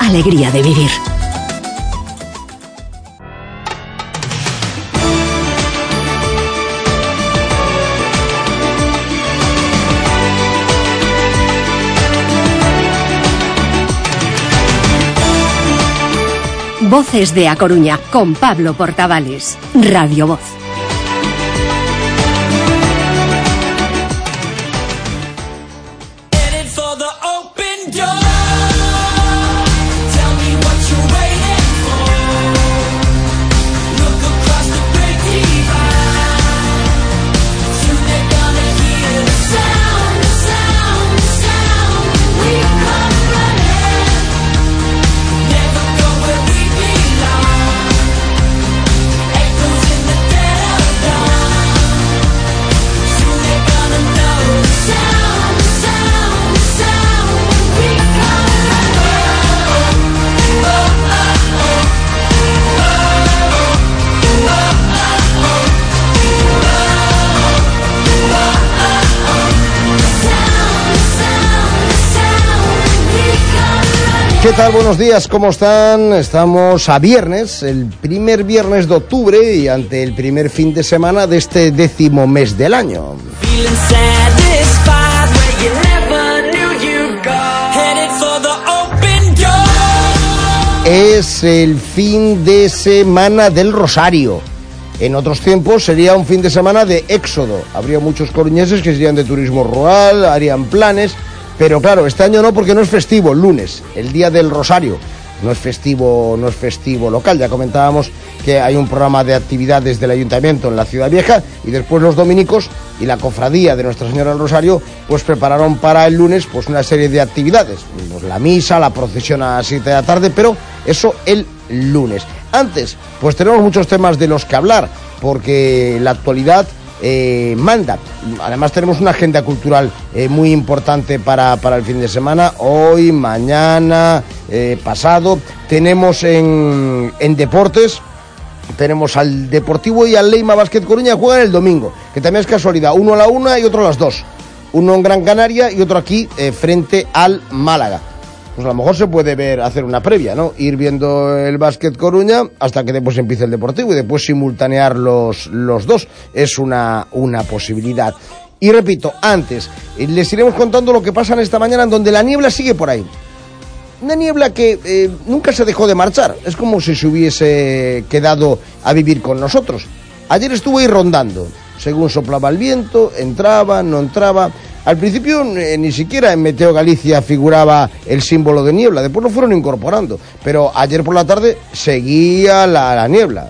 alegría de vivir. Voces de A Coruña, con Pablo Portavales. Radio Voz. ¿Qué tal? Buenos días, ¿cómo están? Estamos a viernes, el primer viernes de octubre y ante el primer fin de semana de este 10º mes del año. Es el fin de semana del Rosario. En otros tiempos sería un fin de semana de éxodo. Habría muchos coruñeses que serían de turismo rural, harían planes. Pero claro, este año no, porque no es festivo, el lunes, el día del Rosario. No es festivo local. Ya comentábamos que hay un programa de actividades del Ayuntamiento en la Ciudad Vieja y después los dominicos y la cofradía de Nuestra Señora del Rosario pues prepararon para el lunes pues una serie de actividades. Pues la misa, la procesión a las 7 de la tarde, pero eso el lunes. Antes, pues tenemos muchos temas de los que hablar, porque la actualidad manda. Además tenemos una agenda cultural muy importante para el fin de semana. Hoy, mañana, pasado. Tenemos en deportes, tenemos al Deportivo y al Leima Básquet Coruña, juegan el domingo, que también es casualidad, uno a la 1 y otro a las 2. Uno en Gran Canaria y otro aquí frente al Málaga. Pues a lo mejor se puede hacer una previa, ¿no? Ir viendo el Básquet Coruña hasta que después empiece el Deportivo y después simultanear los dos. Es una posibilidad. Y repito, antes, les iremos contando lo que pasa en esta mañana, en donde la niebla sigue por ahí. Una niebla que nunca se dejó de marchar. Es como si se hubiese quedado a vivir con nosotros. Ayer estuvo ahí rondando. Según soplaba el viento, entraba, no entraba. Al principio ni siquiera en Meteo Galicia figuraba el símbolo de niebla, después lo fueron incorporando, pero ayer por la tarde seguía la niebla,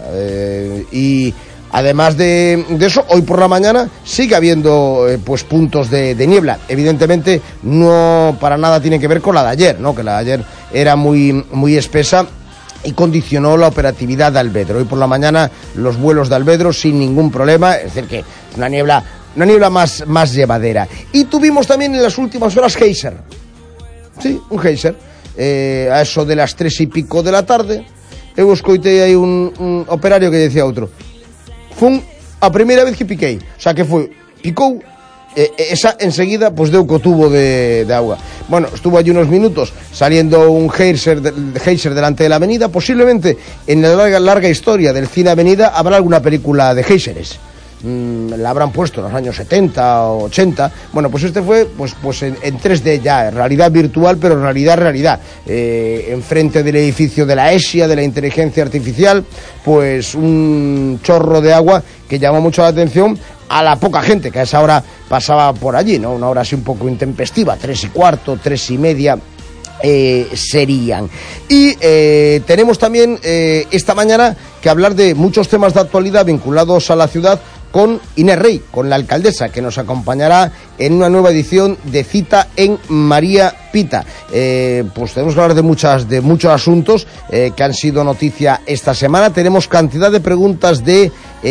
y además de eso, hoy por la mañana sigue habiendo pues puntos de niebla. Evidentemente no para nada tiene que ver con la de ayer, ¿no? Que la de ayer era muy espesa y condicionó la operatividad de Alvedro. Hoy por la mañana los vuelos de Alvedro sin ningún problema, es decir, que una niebla más llevadera. Y tuvimos también en las últimas horas geyser. Sí, un geyser. A eso de las 3 y pico de la tarde, eu escoitei aí un operario que decía outro: fun a primeira vez que piquei. O sea, que foi, picou, esa enseguida pues deu co tubo de agua. Bueno, estuvo allí unos minutos saliendo un geyser delante de la avenida. Posiblemente en la larga historia del cine Avenida habrá alguna película de geyseres. La habrán puesto en los años 70 o 80. Bueno, pues este fue pues en 3D ya, en realidad virtual, pero en realidad. Enfrente del edificio de la ESIA, de la inteligencia artificial, pues un chorro de agua que llamó mucho la atención a la poca gente que a esa hora pasaba por allí, ¿no? Una hora así un poco intempestiva, 3:15, 3:30 serían. Y tenemos también esta mañana que hablar de muchos temas de actualidad vinculados a la ciudad con Inés Rey, con la alcaldesa, que nos acompañará en una nueva edición de Cita en María Pita. Pues tenemos que hablar de muchos asuntos que han sido noticia esta semana. Tenemos cantidad de preguntas de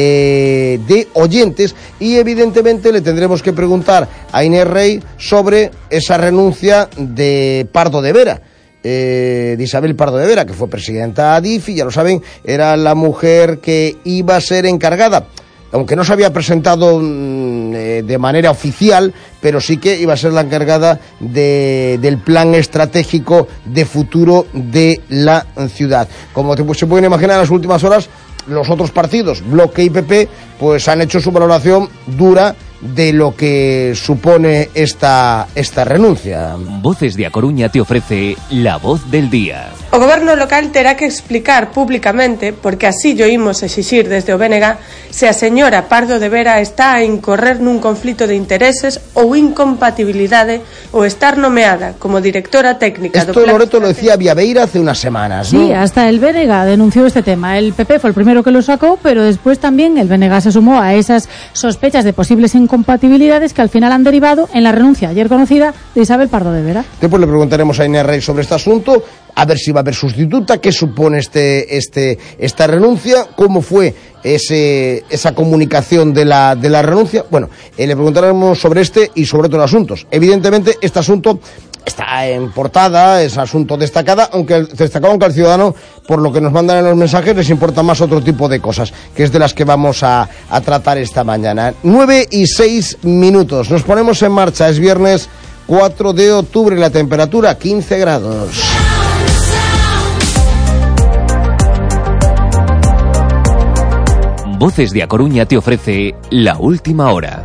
oyentes y evidentemente le tendremos que preguntar a Inés Rey sobre esa renuncia de Pardo de Vera. De Isabel Pardo de Vera, que fue presidenta de ADIF y ya lo saben, era la mujer que iba a ser encargada aunque no se había presentado de manera oficial, pero sí que iba a ser la encargada del plan estratégico de futuro de la ciudad. Como se pueden imaginar, en las últimas horas los otros partidos, Bloque y PP, pues han hecho su valoración dura de lo que supone esta renuncia. Voces de A Coruña te ofrece la voz del día. O goberno local terá que explicar públicamente, porque así llo imos exixir desde o BNG, se a señora Pardo de Vera está a incorrer nun conflito de intereses ou incompatibilidade ou estar nomeada como directora técnica. Esto Loreto lo decía Viaveira hace unas semanas, ¿no? Sí, hasta el BNG denunció este tema. El PP fue el primero que lo sacó, pero después también el BNG se sumó a esas sospechas de posibles incompatibilidades que al final han derivado en la renuncia ayer conocida de Isabel Pardo de Vera. Después le preguntaremos a Inés Rey sobre este asunto, a ver si va a haber sustituta, qué supone esta renuncia, cómo fue esa comunicación de la renuncia. Bueno, le preguntaremos sobre este y sobre otros asuntos. Evidentemente, este asunto está en portada, es asunto destacado, aunque al ciudadano, por lo que nos mandan en los mensajes, les importa más otro tipo de cosas, que es de las que vamos a tratar esta mañana. 9:06. Nos ponemos en marcha, es viernes 4 de octubre, la temperatura 15 grados. Voces de A Coruña te ofrece la última hora.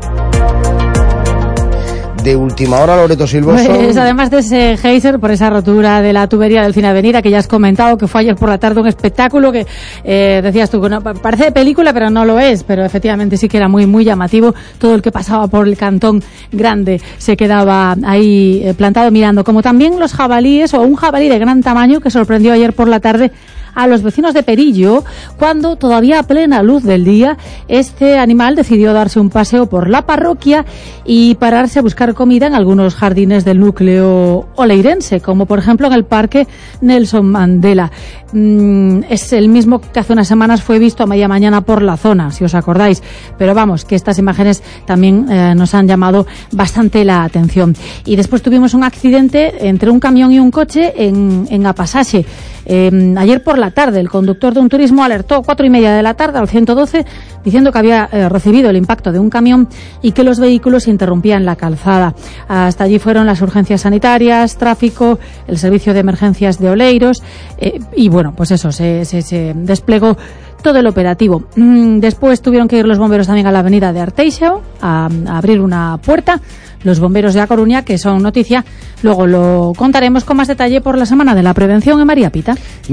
De última hora, Loreto Silvoso. Pues además de ese geyser por esa rotura de la tubería del Cine Avenida que ya has comentado, que fue ayer por la tarde un espectáculo que decías tú que no, parece de película pero no lo es, pero efectivamente sí que era muy muy llamativo. Todo el que pasaba por el Cantón Grande se quedaba ahí plantado mirando, como también los jabalíes o un jabalí de gran tamaño que sorprendió ayer por la tarde a los vecinos de Perillo, cuando todavía a plena luz del día este animal decidió darse un paseo por la parroquia y pararse a buscar comida en algunos jardines del núcleo oleirense, como por ejemplo en el Parque Nelson Mandela. Es el mismo que hace unas semanas fue visto a media mañana por la zona, si os acordáis, pero vamos, que estas imágenes también nos han llamado bastante la atención. Y después tuvimos un accidente entre un camión y un coche en Apasaxe. Ayer por la tarde el conductor de un turismo alertó 4:30 de la tarde al 112 diciendo que había recibido el impacto de un camión y que los vehículos interrumpían la calzada. Hasta allí fueron las urgencias sanitarias, tráfico, el servicio de emergencias de Oleiros y bueno, pues eso, se desplegó todo el operativo. Después tuvieron que ir los bomberos también a la avenida de Arteixo a abrir una puerta. Los bomberos de A Coruña, que son noticia, luego lo contaremos con más detalle por la Semana de la Prevención en María Pita.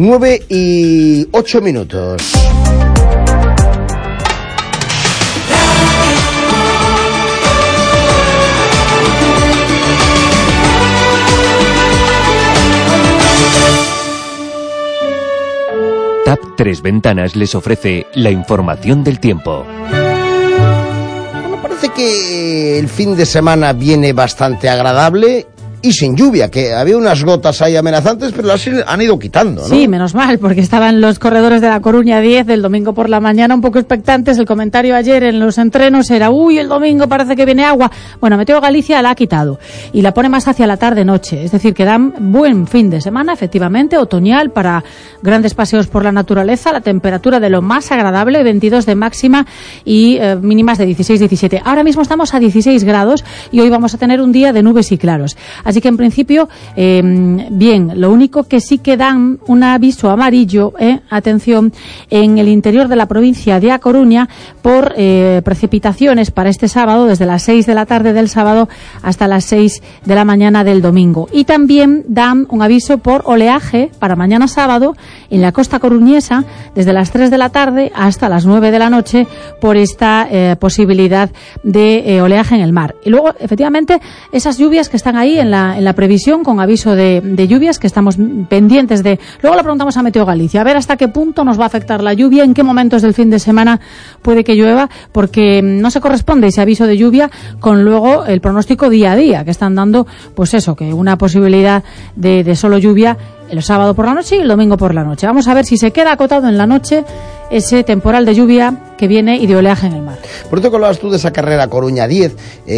9:08. TAP Tres Ventanas les ofrece la información del tiempo. Parece que el fin de semana viene bastante agradable y sin lluvia, que había unas gotas ahí amenazantes, pero las han ido quitando, ¿no? Sí, menos mal, porque estaban los corredores de La Coruña 10 del domingo por la mañana un poco expectantes. El comentario ayer en los entrenos era, el domingo parece que viene agua. Bueno, Meteo Galicia la ha quitado y la pone más hacia la tarde-noche, es decir, que dan buen fin de semana, efectivamente, otoñal para grandes paseos por la naturaleza, la temperatura de lo más agradable, 22 de máxima y mínimas de 16-17. Ahora mismo estamos a 16 grados y hoy vamos a tener un día de nubes y claros. Así que en principio, bien, lo único que sí que dan un aviso amarillo, atención, en el interior de la provincia de A Coruña por precipitaciones para este sábado, desde las 6 de la tarde del sábado hasta las 6 de la mañana del domingo. Y también dan un aviso por oleaje para mañana sábado en la costa coruñesa, desde las 3 de la tarde hasta las 9 de la noche, por esta posibilidad de oleaje en el mar. Y luego, efectivamente, esas lluvias que están ahí en la previsión, con aviso de lluvias, que estamos pendientes de. Luego le preguntamos a Meteo Galicia, a ver hasta qué punto nos va a afectar la lluvia, en qué momentos del fin de semana puede que llueva, porque no se corresponde ese aviso de lluvia con luego el pronóstico día a día, que están dando, pues eso, que una posibilidad de solo lluvia el sábado por la noche y el domingo por la noche. Vamos a ver si se queda acotado en la noche ese temporal de lluvia que viene y de oleaje en el mar. Por eso que hablabas tú de esa carrera Coruña 10,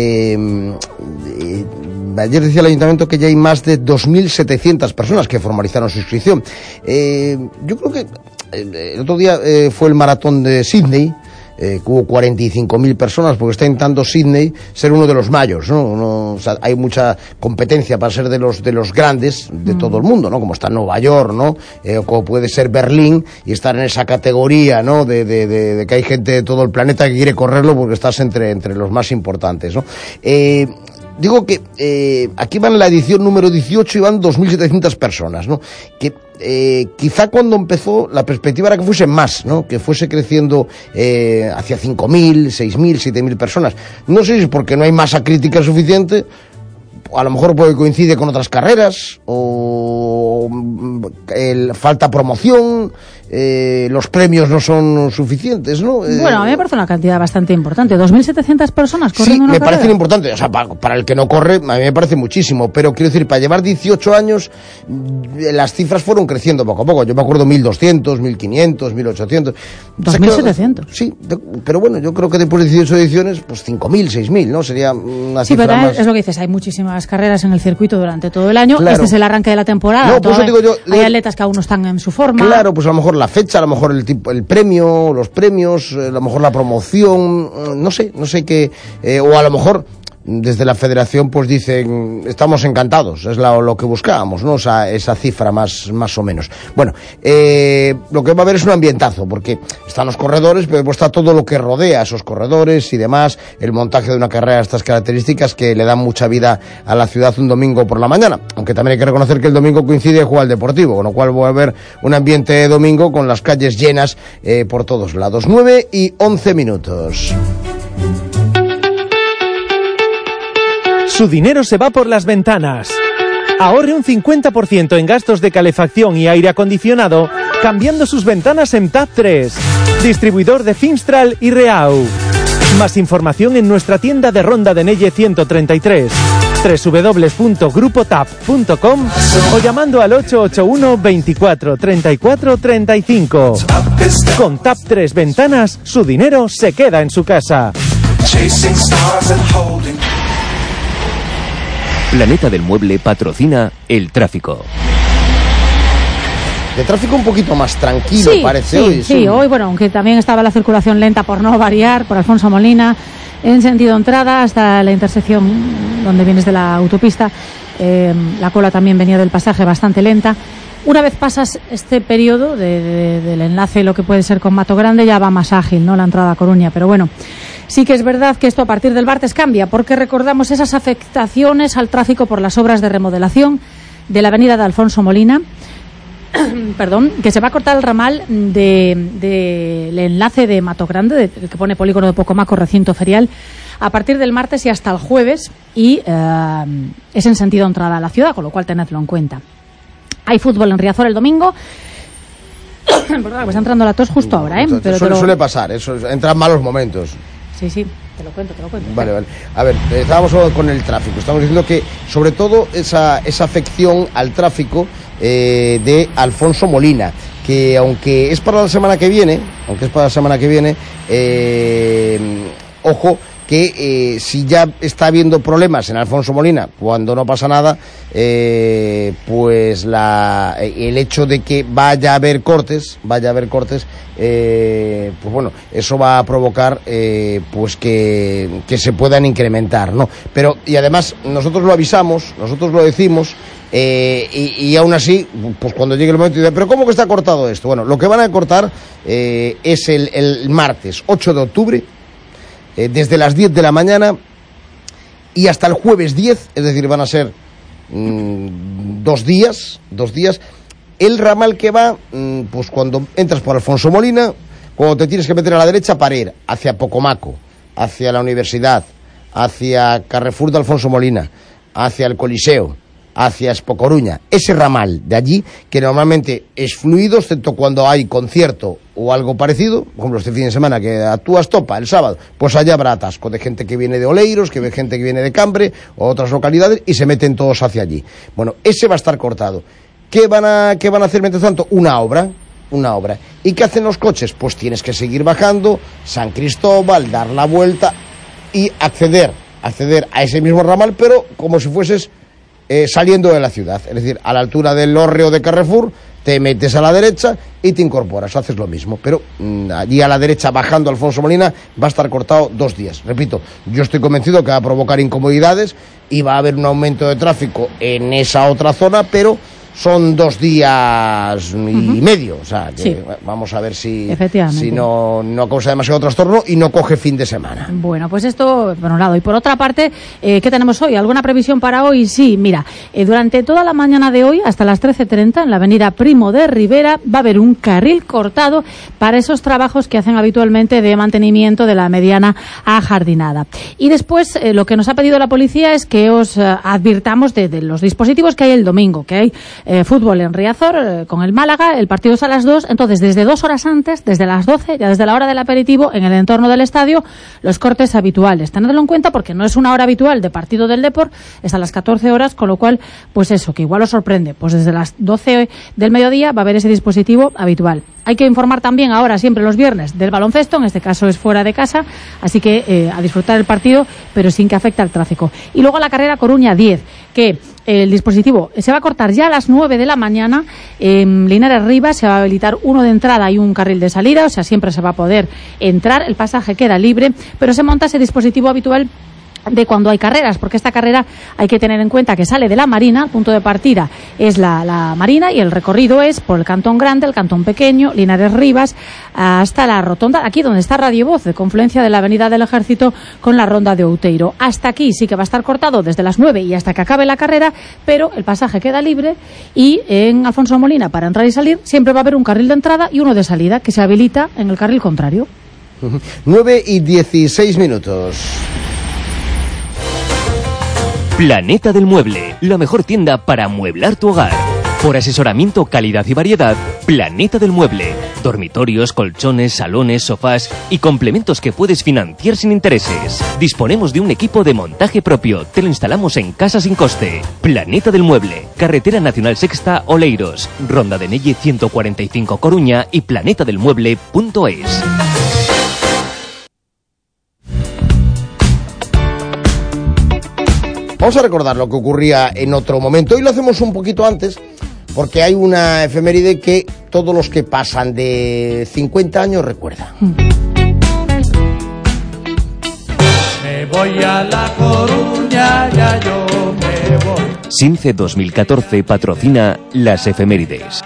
ayer decía el ayuntamiento que ya hay más de 2.700 personas que formalizaron su inscripción. Yo creo que el otro día fue el maratón de Sydney, que hubo 45.000 personas, porque está intentando Sydney ser uno de los mayores, ¿no? O sea, hay mucha competencia para ser de los grandes de todo el mundo, ¿no? Como está Nueva York, ¿no? O como puede ser Berlín, y estar en esa categoría, ¿no? De que hay gente de todo el planeta que quiere correrlo porque estás entre los más importantes, ¿no? Digo que aquí van en la edición número 18 y van 2.700 personas, ¿no? Que quizá cuando empezó la perspectiva era que fuese más, ¿no? Que fuese creciendo hacia 5.000, 6.000, 7.000 personas. No sé si es porque no hay masa crítica suficiente, a lo mejor porque coincide con otras carreras, o falta promoción, los premios no son suficientes, ¿no? Bueno, a mí me parece una cantidad bastante importante. 2.700 personas corriendo una carrera. Sí, me parece importante. O sea, para el que no corre, a mí me parece muchísimo. Pero quiero decir, para llevar 18 años, las cifras fueron creciendo poco a poco. Yo me acuerdo 1.200, 1.500, 1.800. 2.700. Sí, pero bueno, yo creo que después de 18 ediciones, pues 5.000, 6.000, ¿no? Sería una cifra pero más... es lo que dices, hay muchísimas carreras en el circuito durante todo el año. Claro. Este es el arranque de la temporada. No, por eso digo yo... Hay atletas que aún no están en su forma. Claro, pues a lo mejor la fecha, a lo mejor el premio, los premios, a lo mejor la promoción, no sé qué, o a lo mejor desde la federación pues dicen, estamos encantados, es lo que buscábamos, ¿no? O sea, esa cifra más o menos. Bueno, lo que va a haber es un ambientazo, porque están los corredores, pero pues está todo lo que rodea a esos corredores y demás, el montaje de una carrera de estas características que le dan mucha vida a la ciudad un domingo por la mañana, aunque también hay que reconocer que el domingo coincide con el Deportivo, con lo cual va a haber un ambiente de domingo con las calles llenas por todos lados. 9:11. Su dinero se va por las ventanas. Ahorre un 50% en gastos de calefacción y aire acondicionado cambiando sus ventanas en TAP 3, distribuidor de Finstral y Reau. Más información en nuestra tienda de Ronda de Nelle 133, www.grupotap.com o llamando al 881 24 34 35. Con TAP 3 Ventanas, su dinero se queda en su casa. Planeta del Mueble patrocina el tráfico. De tráfico un poquito más tranquilo, sí, parece sí, hoy. Sí, hoy, bueno, aunque también estaba la circulación lenta por no variar, por Alfonso Molina, en sentido entrada hasta la intersección donde vienes de la autopista. La cola también venía del pasaje bastante lenta. Una vez pasas este periodo del enlace, lo que puede ser con Mato Grande, ya va más ágil, ¿no? La entrada a Coruña, pero bueno. Sí que es verdad que esto a partir del martes cambia, porque recordamos esas afectaciones al tráfico por las obras de remodelación de la avenida de Alfonso Molina, perdón, que se va a cortar el ramal del enlace de Mato Grande, que pone polígono de Pocomaco, recinto ferial, a partir del martes y hasta el jueves, y es en sentido entrada a la ciudad, con lo cual tenedlo en cuenta. Hay fútbol en Riazor el domingo. Perdón, me está entrando la tos justo ahora, ¿eh? Pero suele pasar, entran malos momentos. Sí, te lo cuento. Vale. A ver, estábamos con el tráfico. Estamos diciendo que, sobre todo, esa afección al tráfico de Alfonso Molina, que aunque es para la semana que viene, ojo, que si ya está habiendo problemas en Alfonso Molina, cuando no pasa nada, pues el hecho de que vaya a haber cortes, pues bueno, eso va a provocar pues que se puedan incrementar, ¿no? Pero, y además, nosotros lo avisamos, nosotros lo decimos, y aún así, pues cuando llegue el momento, ¿pero cómo que está cortado esto? Bueno, lo que van a cortar es el martes 8 de octubre, desde las 10 de la mañana y hasta el jueves 10, es decir, van a ser 2 días, el ramal que va, pues cuando entras por Alfonso Molina, cuando te tienes que meter a la derecha para ir hacia Pocomaco, hacia la universidad, hacia Carrefour de Alfonso Molina, hacia el Coliseo, hacia Expo Coruña, ese ramal de allí, que normalmente es fluido, excepto cuando hay concierto o algo parecido, por ejemplo este fin de semana que actúa Estopa el sábado, pues allá habrá atasco de gente que viene de Oleiros, que ve gente que viene de Cambre o otras localidades, y se meten todos hacia allí. Bueno, ese va a estar cortado. ¿Qué van a hacer mientras tanto? Una obra. ¿Y qué hacen los coches? Pues tienes que seguir bajando San Cristóbal, dar la vuelta y acceder a ese mismo ramal, pero como si fueses saliendo de la ciudad, es decir, a la altura del hórreo de Carrefour, te metes a la derecha y te incorporas, haces lo mismo, pero allí a la derecha bajando Alfonso Molina va a estar cortado 2 días. Repito, yo estoy convencido que va a provocar incomodidades y va a haber un aumento de tráfico en esa otra zona, pero son 2 días y medio, o sea, que sí. Vamos a ver si no causa demasiado trastorno y no coge fin de semana. Bueno, pues esto por un lado. Y por otra parte, ¿qué tenemos hoy? ¿Alguna previsión para hoy? Sí, mira, durante toda la mañana de hoy, hasta las 13:30, en la avenida Primo de Rivera, va a haber un carril cortado para esos trabajos que hacen habitualmente de mantenimiento de la mediana ajardinada. Y después, lo que nos ha pedido la policía es que os advirtamos de los dispositivos que hay el domingo, que hay fútbol en Riazor con el Málaga, el partido es a las 2, entonces desde 2 horas antes, desde las 12, ya desde la hora del aperitivo, en el entorno del estadio, los cortes habituales. Tenedlo en cuenta porque no es una hora habitual de partido del Depor, es a las 14 horas, con lo cual, pues eso, que igual os sorprende, pues desde las 12 del mediodía va a haber ese dispositivo habitual. Hay que informar también ahora, siempre los viernes, del baloncesto, en este caso es fuera de casa, así que a disfrutar el partido, pero sin que afecte al tráfico. Y luego la carrera Coruña 10, que el dispositivo se va a cortar ya a las 9 de la mañana. En Linares Rivas se va a habilitar uno de entrada y un carril de salida, o sea, siempre se va a poder entrar, el pasaje queda libre, pero se monta ese dispositivo habitual de cuando hay carreras, porque esta carrera hay que tener en cuenta que sale de la Marina, el punto de partida es la Marina y el recorrido es por el Cantón Grande, el Cantón Pequeño, Linares Rivas, hasta la rotonda, aquí donde está Radio Voz, de confluencia de la Avenida del Ejército con la ronda de Outeiro. Hasta aquí sí que va a estar cortado desde las 9 y hasta que acabe la carrera, pero el pasaje queda libre y en Alfonso Molina, para entrar y salir, siempre va a haber un carril de entrada y uno de salida que se habilita en el carril contrario. 9:16. Planeta del Mueble, la mejor tienda para amueblar tu hogar. Por asesoramiento, calidad y variedad, Planeta del Mueble. Dormitorios, colchones, salones, sofás y complementos que puedes financiar sin intereses. Disponemos de un equipo de montaje propio. Te lo instalamos en casa sin coste. Planeta del Mueble, Carretera Nacional Sexta, Oleiros, Ronda de Nelle 145 Coruña y planetadelmueble.es. Vamos a recordar lo que ocurría en otro momento. Hoy lo hacemos un poquito antes, porque hay una efeméride que todos los que pasan de 50 años recuerdan. Me voy a La Coruña, ya yo me voy. SINCE 2014 patrocina las efemérides.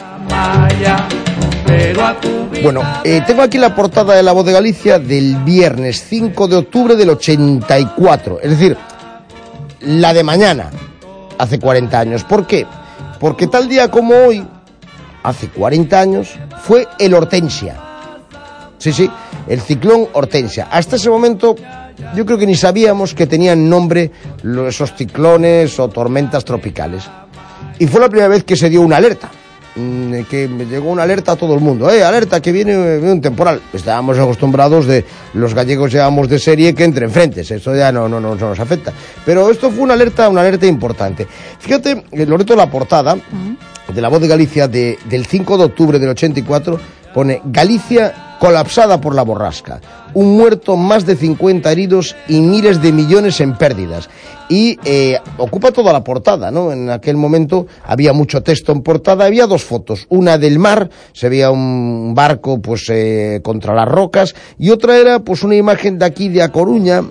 Bueno, tengo aquí la portada de La Voz de Galicia del viernes 5 de octubre del 84, es decir, la de mañana, hace 40 años. ¿Por qué? Porque tal día como hoy, hace 40 años, fue el Hortensia. Sí, el ciclón Hortensia. Hasta ese momento, yo creo que ni sabíamos que tenían nombre esos ciclones o tormentas tropicales. Y fue la primera vez que se dio una alerta. Que me llegó una alerta a todo el mundo, alerta que viene un temporal. Estábamos acostumbrados los gallegos llevamos de serie que entren frentes, eso ya no nos afecta, pero esto fue una alerta importante. Fíjate, Loreto, la portada de La Voz de Galicia del 5 de octubre del 84 pone: Galicia colapsada por la borrasca, un muerto, más de 50 heridos y miles de millones en pérdidas. Y ocupa toda la portada, ¿no? En aquel momento había mucho texto en portada, había 2 fotos, una del mar, se veía un barco pues contra las rocas, y otra era pues una imagen de aquí de A Coruña,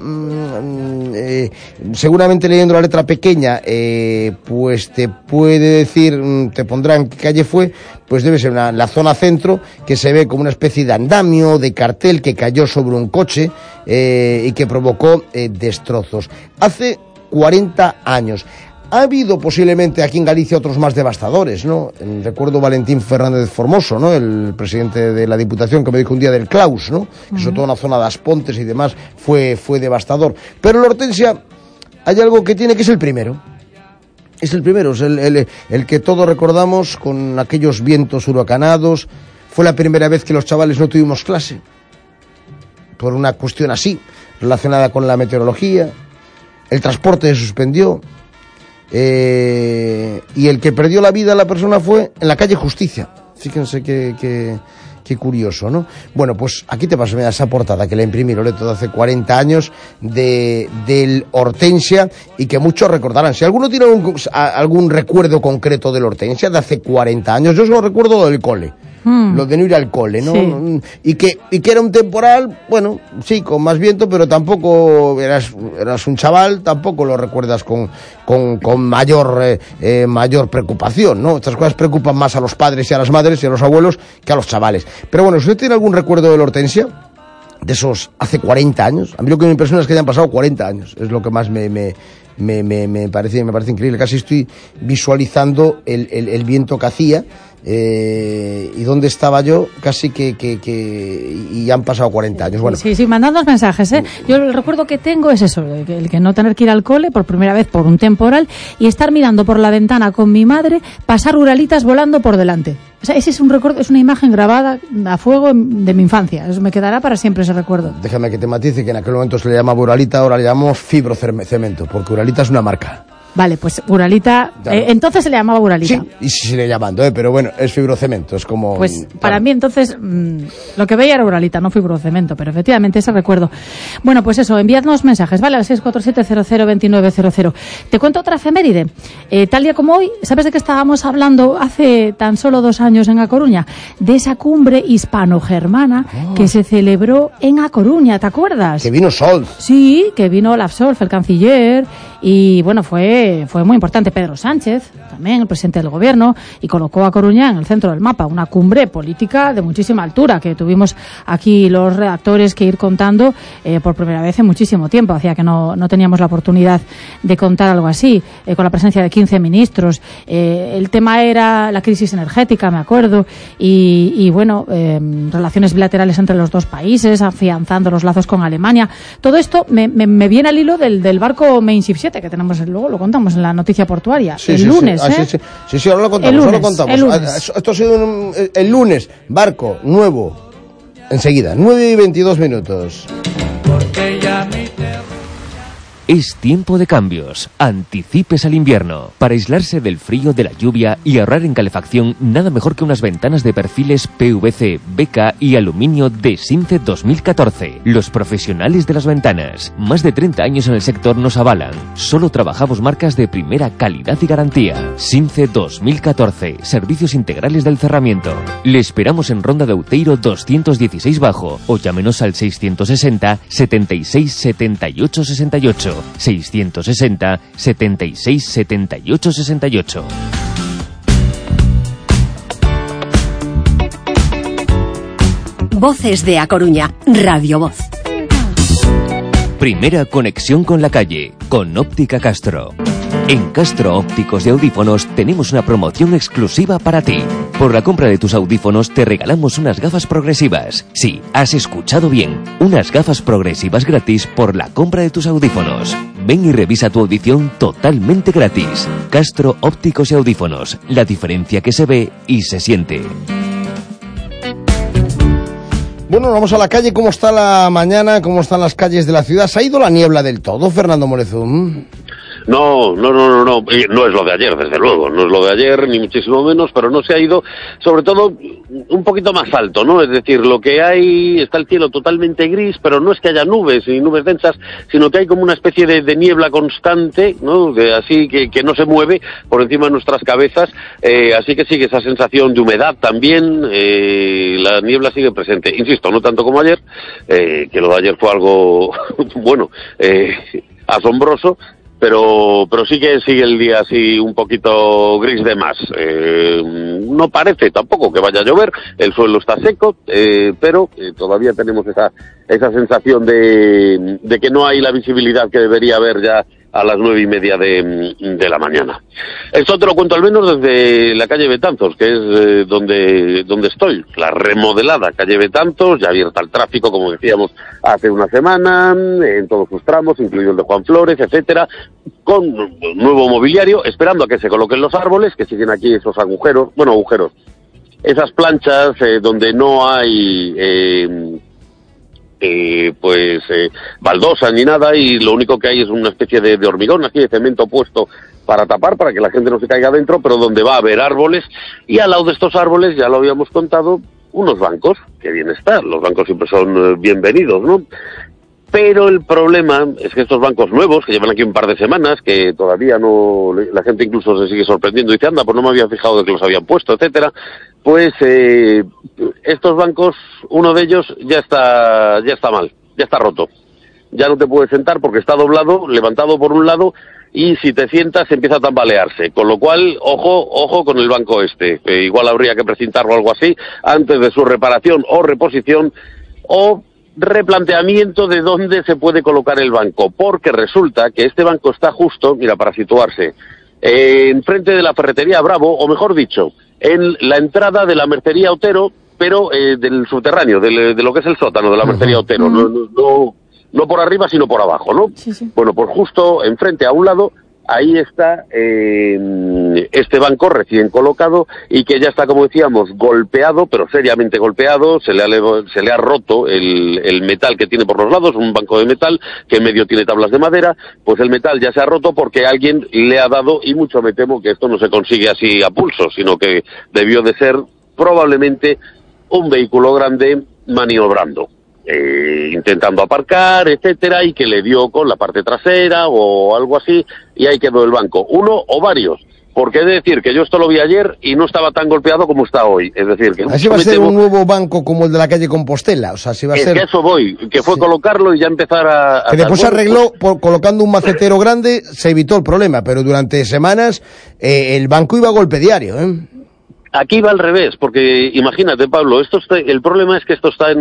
seguramente leyendo la letra pequeña, pues te puede decir, te pondrán qué calle fue, pues debe ser la zona centro, que se ve como una especie de andamio, de cartel que cayó sobre un coche y que provocó destrozos. Hace 40 años. Ha habido posiblemente aquí en Galicia otros más devastadores, ¿no? Recuerdo Valentín Fernández Formoso, ¿no? El presidente de la Diputación, que me dijo un día del Claus, ¿no? Eso, toda una zona de Aspontes y demás fue devastador. Pero en la Hortensia hay algo que tiene, que es el primero. Es el primero, es el que todos recordamos, con aquellos vientos huracanados. Fue la primera vez que los chavales no tuvimos clase, por una cuestión así, relacionada con la meteorología. El transporte se suspendió, y el que perdió la vida la persona fue en la calle Justicia. Fíjense qué Qué curioso, ¿no? Bueno, pues aquí te paso esa portada que la imprimí Loreto de hace 40 años del Hortensia y que muchos recordarán. Si alguno tiene algún recuerdo concreto del Hortensia de hace 40 años, yo solo recuerdo del cole. Lo de no ir al cole, ¿no? Sí. Y que era un temporal, bueno, sí, con más viento, pero tampoco eras un chaval, tampoco lo recuerdas con mayor preocupación, ¿no? Estas cosas preocupan más a los padres y a las madres y a los abuelos que a los chavales. Pero bueno, ¿usted tiene algún recuerdo del Hortensia? De esos hace 40 años. A mí lo que me impresiona es que hayan pasado 40 años. Es lo que más me parece increíble. Casi estoy visualizando el viento que hacía. Y dónde estaba yo casi y han pasado 40 años. Bueno. Sí, mandadnos mensajes, ¿eh? Yo el recuerdo que tengo es eso, el que no tener que ir al cole por primera vez por un temporal y estar mirando por la ventana con mi madre pasar uralitas volando por delante. O sea, ese es un recuerdo, es una imagen grabada a fuego de mi infancia. Eso me quedará para siempre, ese recuerdo. Déjame que te matice que en aquel momento se le llamaba uralita, ahora le llamamos fibrocemento, porque uralita es una marca. Vale, pues Uralita, entonces se le llamaba Uralita. Sí, y se sigue llamando, pero bueno, es fibrocemento, es como... Pues para mí entonces lo que veía era Uralita, no fibrocemento, pero efectivamente ese recuerdo. Bueno, pues eso, enviadnos mensajes, ¿vale? Al 647-002900. Te cuento otra efeméride. Tal día como hoy, ¿sabes de qué estábamos hablando hace tan solo 2 años en A Coruña? De esa cumbre hispano-germana que se celebró en A Coruña, ¿te acuerdas? Que vino Scholz. Sí, que vino Olaf Scholz, el canciller, y bueno, fue muy importante. Pedro Sánchez, también el presidente del gobierno, y colocó a Coruña en el centro del mapa, una cumbre política de muchísima altura que tuvimos aquí los redactores que ir contando por primera vez en muchísimo tiempo. Hacía que no teníamos la oportunidad de contar algo así, con la presencia de 15 ministros. El tema era la crisis energética, me acuerdo, y bueno, relaciones bilaterales entre los dos países, afianzando los lazos con Alemania. Todo esto me viene al hilo del barco Mein Ship 7 que tenemos, luego lo contamos en la noticia portuaria, lunes, ¿eh? Sí, ahora lo contamos, El lunes. Esto ha sido el lunes, barco nuevo, enseguida, 9:22. Porque ya mi Es tiempo de cambios. Anticipes al invierno. Para aislarse del frío, de la lluvia y ahorrar en calefacción, nada mejor que unas ventanas de perfiles PVC, BK y aluminio de Since 2014. Los profesionales de las ventanas. Más de 30 años en el sector nos avalan. Solo trabajamos marcas de primera calidad y garantía. Since 2014. Servicios integrales del cerramiento. Le esperamos en Ronda de Outeiro 216 bajo o llámenos al 660 76 78 68. 660 76 78 68. Voces de A Coruña, Radio Voz. Primera conexión con la calle, con Óptica Castro. En Castro Ópticos y Audífonos tenemos una promoción exclusiva para ti. Por la compra de tus audífonos te regalamos unas gafas progresivas. Sí, has escuchado bien. Unas gafas progresivas gratis por la compra de tus audífonos. Ven y revisa tu audición totalmente gratis. Castro Ópticos y Audífonos. La diferencia que se ve y se siente. Bueno, vamos a la calle. ¿Cómo está la mañana? ¿Cómo están las calles de la ciudad? ¿Se ha ido la niebla del todo, Fernando Morezum? No es lo de ayer, desde luego, no es lo de ayer, ni muchísimo menos, pero no se ha ido, sobre todo, un poquito más alto, ¿no? Es decir, lo que hay, está el cielo totalmente gris, pero no es que haya nubes, ni nubes densas, sino que hay como una especie de niebla constante, ¿no? Así que no se mueve por encima de nuestras cabezas, así que sigue esa sensación de humedad también, la niebla sigue presente, insisto, no tanto como ayer, que lo de ayer fue algo, bueno, asombroso, pero sí que sigue el día así un poquito gris de más. No parece tampoco que vaya a llover, el suelo está seco, pero todavía tenemos esa sensación de que no hay la visibilidad que debería haber ya a las 9:30 de la mañana. Esto te lo cuento al menos desde la calle Betanzos, que es donde estoy, la remodelada calle Betanzos, ya abierta al tráfico, como decíamos hace una semana, en todos sus tramos, incluido el de Juan Flores, etcétera, con nuevo mobiliario, esperando a que se coloquen los árboles, que siguen aquí esos agujeros, esas planchas donde no hay baldosa ni nada, y lo único que hay es una especie de hormigón, así de cemento puesto para tapar, para que la gente no se caiga dentro, pero donde va a haber árboles, y al lado de estos árboles, ya lo habíamos contado, unos bancos, que bien está, los bancos siempre son bienvenidos, ¿no? Pero el problema es que estos bancos nuevos, que llevan aquí un par de semanas, que todavía no, la gente incluso se sigue sorprendiendo y dice, anda, pues no me había fijado de que los habían puesto, etcétera, pues estos bancos, uno de ellos ya está mal, ya está roto. Ya no te puedes sentar porque está doblado, levantado por un lado, y si te sientas empieza a tambalearse, con lo cual, ojo con el banco igual habría que precintarlo o algo así, antes de su reparación o reposición, o replanteamiento de dónde se puede colocar el banco, porque resulta que este banco está justo, mira, para situarse, enfrente de la ferretería Bravo, o mejor dicho, en la entrada de la mercería Otero, pero del subterráneo, de lo que es el sótano de la mercería Otero, no por arriba, sino por abajo, ¿no? Sí, sí. Bueno, pues justo enfrente, a un lado, ahí está este banco recién colocado y que ya está, como decíamos, golpeado, pero seriamente golpeado, se le ha roto el metal que tiene por los lados, un banco de metal que en medio tiene tablas de madera, pues el metal ya se ha roto porque alguien le ha dado, y mucho me temo que esto no se consigue así a pulso, sino que debió de ser probablemente un vehículo grande maniobrando. Intentando aparcar, etcétera, y que le dio con la parte trasera o algo así, y ahí quedó el banco. Uno o varios, porque he de decir que yo esto lo vi ayer y no estaba tan golpeado como está hoy. Es decir, que así va a ser un nuevo banco como el de la calle Compostela, o sea, si va a ser... que eso voy, que fue colocarlo y ya empezar a que después se arregló colocando un macetero grande, se evitó el problema, pero durante semanas el banco iba a golpe diario, Aquí va al revés, porque imagínate, Pablo, el problema es que esto está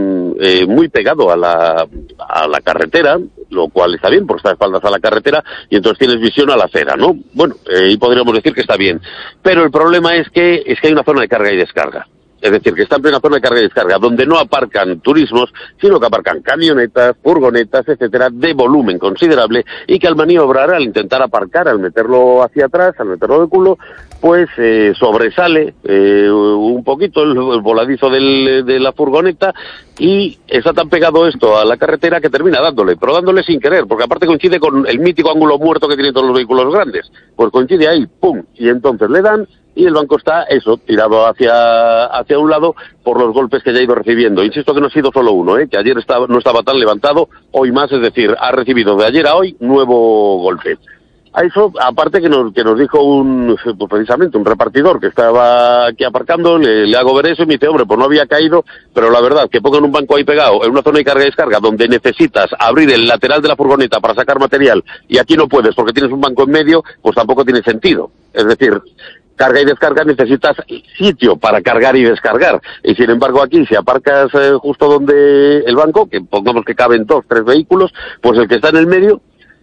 muy pegado a la carretera, lo cual está bien, porque está de espaldas a la carretera, y entonces tienes visión a la acera, ¿no? Bueno, y podríamos decir que está bien. Pero el problema es que hay una zona de carga y descarga. Es decir, que está en plena zona de carga y descarga, donde no aparcan turismos, sino que aparcan camionetas, furgonetas, etcétera, de volumen considerable, y que al maniobrar, al intentar aparcar, al meterlo hacia atrás, al meterlo de culo, pues sobresale un poquito el voladizo de la furgoneta, y está tan pegado esto a la carretera que termina pero dándole sin querer, porque aparte coincide con el mítico ángulo muerto que tienen todos los vehículos grandes, pues coincide ahí, ¡pum!, y entonces le dan, y el banco está, tirado hacia un lado por los golpes que ya ha ido recibiendo. Insisto que no ha sido solo uno, que ayer no estaba tan levantado, hoy más, es decir, ha recibido de ayer a hoy nuevo golpe. A eso, aparte que nos dijo precisamente un repartidor que estaba aquí aparcando, le hago ver eso y me dice, hombre, pues no había caído, pero la verdad, que pongan un banco ahí pegado en una zona de carga y descarga donde necesitas abrir el lateral de la furgoneta para sacar material y aquí no puedes porque tienes un banco en medio, pues tampoco tiene sentido. Es decir, carga y descarga necesitas sitio para cargar y descargar, y sin embargo aquí si aparcas justo donde el banco, que pongamos que caben 2-3 vehículos, pues el que está en el medio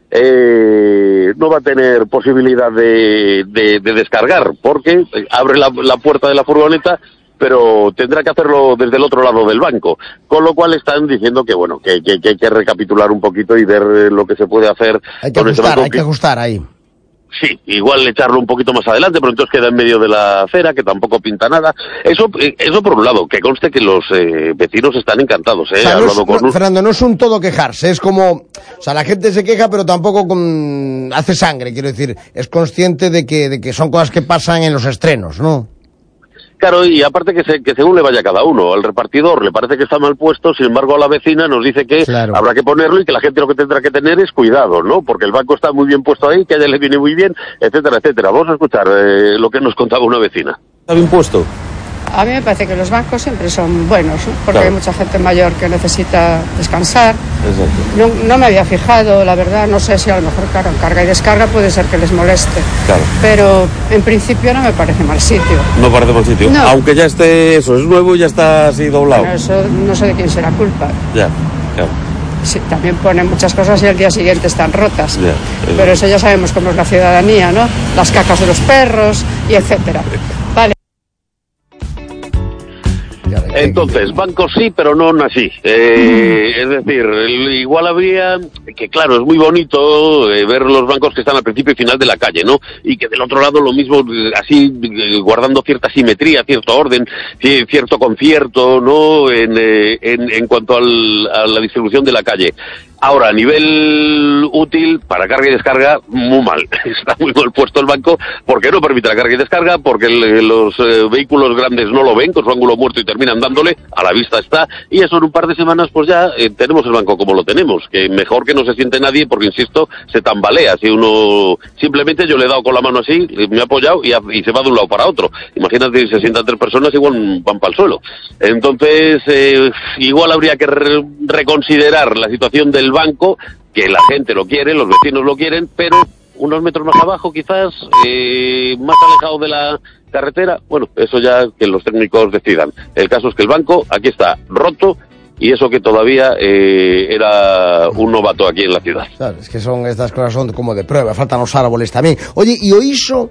no va a tener posibilidad de descargar, porque abre la puerta de la furgoneta, pero tendrá que hacerlo desde el otro lado del banco, con lo cual están diciendo que bueno, que hay que recapitular un poquito y ver lo que se puede hacer. Hay que ajustar ahí. Sí, igual echarlo un poquito más adelante, pero entonces queda en medio de la acera, que tampoco pinta nada. Eso por un lado, que conste que los vecinos están encantados, O sea, Fernando, no es un todo quejarse, es como, o sea, la gente se queja, pero tampoco hace sangre, quiero decir, es consciente de que son cosas que pasan en los estrenos, ¿no? Claro, y aparte que según le vaya cada uno, al repartidor le parece que está mal puesto, sin embargo a la vecina nos dice que habrá que ponerlo y que la gente lo que tendrá que tener es cuidado, ¿no? Porque el banco está muy bien puesto ahí, que a ella le viene muy bien, etcétera, etcétera. Vamos a escuchar lo que nos contaba una vecina. ¿Está bien puesto? A mí me parece que los bancos siempre son buenos, ¿no? Porque hay mucha gente mayor que necesita descansar. Exacto. No me había fijado, la verdad, no sé si a lo mejor, claro, en carga y descarga puede ser que les moleste. Claro. Pero en principio no me parece mal sitio. No parece mal sitio. No. Aunque ya esté, es nuevo, ya está así doblado. Bueno, eso no sé de quién será culpa. Ya, claro. Sí, también ponen muchas cosas y al día siguiente están rotas. Pero eso ya sabemos cómo es la ciudadanía, ¿no? Las cacas de los perros y etcétera. Vale. Entonces, bancos sí, pero no así. Es decir, igual habría, que claro, es muy bonito ver los bancos que están al principio y final de la calle, ¿no? Y que del otro lado lo mismo, así, guardando cierta simetría, cierto orden, cierto concierto, ¿no? En cuanto a la distribución de la calle. Ahora, a nivel útil, para carga y descarga, muy mal. Está muy mal puesto el banco, porque no permite la carga y descarga, porque los vehículos grandes no lo ven, con su ángulo muerto y terminan dándole, a la vista está, y eso en un par de semanas, pues ya tenemos el banco como lo tenemos, que mejor que no se siente nadie, porque insisto, se tambalea. Si uno, simplemente yo le he dado con la mano así, me ha apoyado y se va de un lado para otro. Imagínate, si se sientan 3 personas, igual van para el suelo. Entonces, igual habría que reconsiderar la situación del banco, que la gente lo quiere, los vecinos lo quieren, pero unos metros más abajo, quizás, más alejado de la carretera, bueno, eso ya que los técnicos decidan. El caso es que el banco aquí está roto, y eso que todavía era un novato aquí en la ciudad. Claro, es que estas cosas son como de prueba, faltan los árboles también. Oye, y Oiso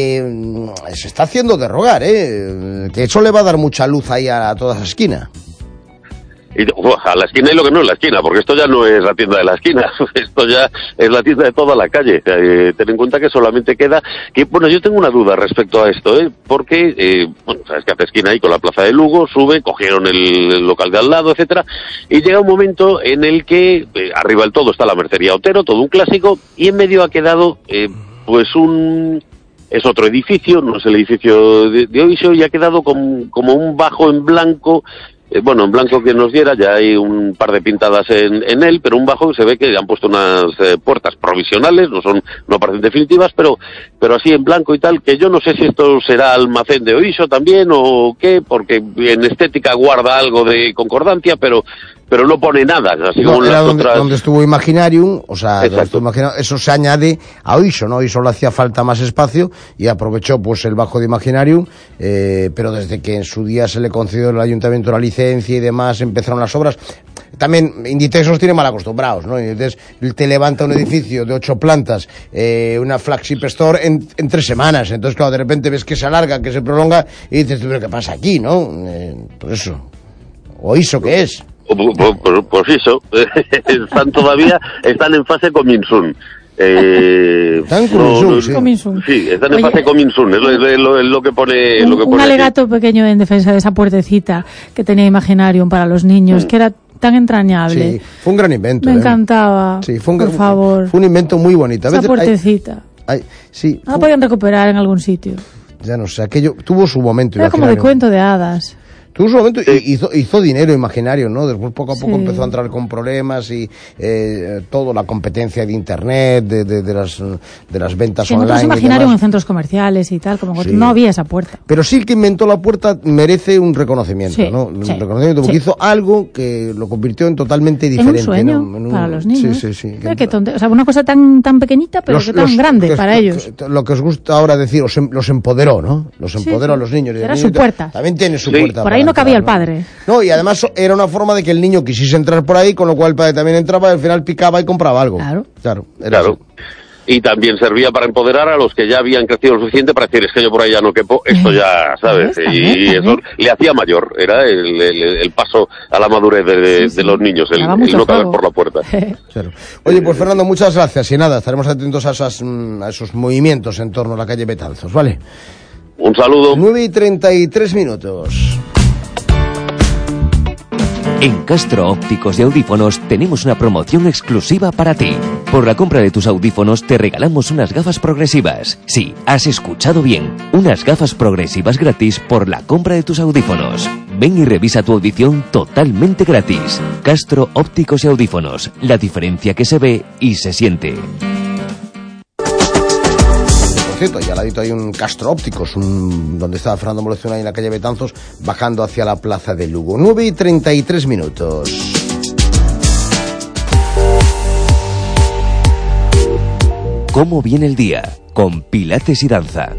se está haciendo de rogar, que eso le va a dar mucha luz ahí a toda esa esquina. Y, a la esquina y lo que no es la esquina, porque esto ya no es la tienda de la esquina, esto ya es la tienda de toda la calle. Ten en cuenta que solamente queda... Bueno, yo tengo una duda respecto a esto, porque, bueno, sabes que hace esquina ahí con la Plaza de Lugo, sube, cogieron el local de al lado, etcétera, y llega un momento en el que arriba del todo está la Mercería Otero, todo un clásico, y en medio ha quedado, pues es otro edificio, no es el edificio de Oiso, y ha quedado como un bajo en blanco. Bueno, en blanco que nos diera, ya hay un par de pintadas en él, pero un bajo que se ve que han puesto unas puertas provisionales, no parecen definitivas, pero así en blanco y tal, que yo no sé si esto será almacén de Oiso también o qué, porque en estética guarda algo de concordancia, pero no pone nada, así como era las otras... donde estuvo Imaginarium, o sea, eso se añade a Oiso, ¿no? Oiso le hacía falta más espacio y aprovechó pues el bajo de Imaginarium, pero desde que en su día se le concedió al ayuntamiento la licencia y demás, empezaron las obras. También Inditex los tiene mal acostumbrados, ¿no? Inditex te levanta un edificio de 8 plantas, una flagship store en 3 semanas, entonces claro, de repente ves que se alarga, que se prolonga y dices, ¿pero qué pasa aquí, no? Por eso. ¿Oiso qué es? Pues eso, están en fase Cominsun. Están Cominsun, sí, están en fase Cominsun, es lo que pone. Un alegato pequeño en defensa de esa puertecita que tenía Imaginarium para los niños, que era tan entrañable. Sí, fue un gran invento. Me encantaba. Sí, por favor. Fue un invento muy bonito. Esa puertecita. Sí. No la podían recuperar en algún sitio. Ya no sé, aquello tuvo su momento. Era como de cuento de hadas. Tuvo su momento, hizo dinero Imaginario, ¿no? Después poco a poco empezó a entrar con problemas y todo, la competencia de internet, de las ventas online. Nosotros Imaginario en centros comerciales y tal, como que no había esa puerta. Pero sí, el que inventó la puerta merece un reconocimiento, ¿no? Un reconocimiento, porque hizo algo que lo convirtió en totalmente diferente. En un sueño, ¿no? para los niños. Sí. O sea, una cosa tan pequeñita, pero que tan grande para ellos. Lo que os gusta ahora decir, los empoderó, ¿no? Los empoderó a los niños. Era su puerta. También tiene su puerta. Por ahí no cabía el padre. No, y además era una forma de que el niño quisiese entrar por ahí, con lo cual el padre también entraba y al final picaba y compraba algo. Claro. Y también servía para empoderar a los que ya habían crecido lo suficiente para decir, es que yo por ahí ya no quepo, esto ya, ¿sabes? Y eso le hacía mayor, era el paso a la madurez de los niños, el no caber por la puerta. Claro. Oye, pues Fernando, muchas gracias y nada, estaremos atentos a esos movimientos en torno a la calle Betanzos, ¿vale? Un saludo. 9:33. En Castro Ópticos y Audífonos tenemos una promoción exclusiva para ti. Por la compra de tus audífonos te regalamos unas gafas progresivas. Sí, has escuchado bien. Unas gafas progresivas gratis por la compra de tus audífonos. Ven y revisa tu audición totalmente gratis. Castro Ópticos y Audífonos. La diferencia que se ve y se siente. Y al ladito hay un Castro Ópticos, donde estaba Fernando Molezuna ahí en la calle Betanzos, bajando hacia la plaza de Lugo. 9:33. ¿Cómo viene el día? Con Pilates y Danza.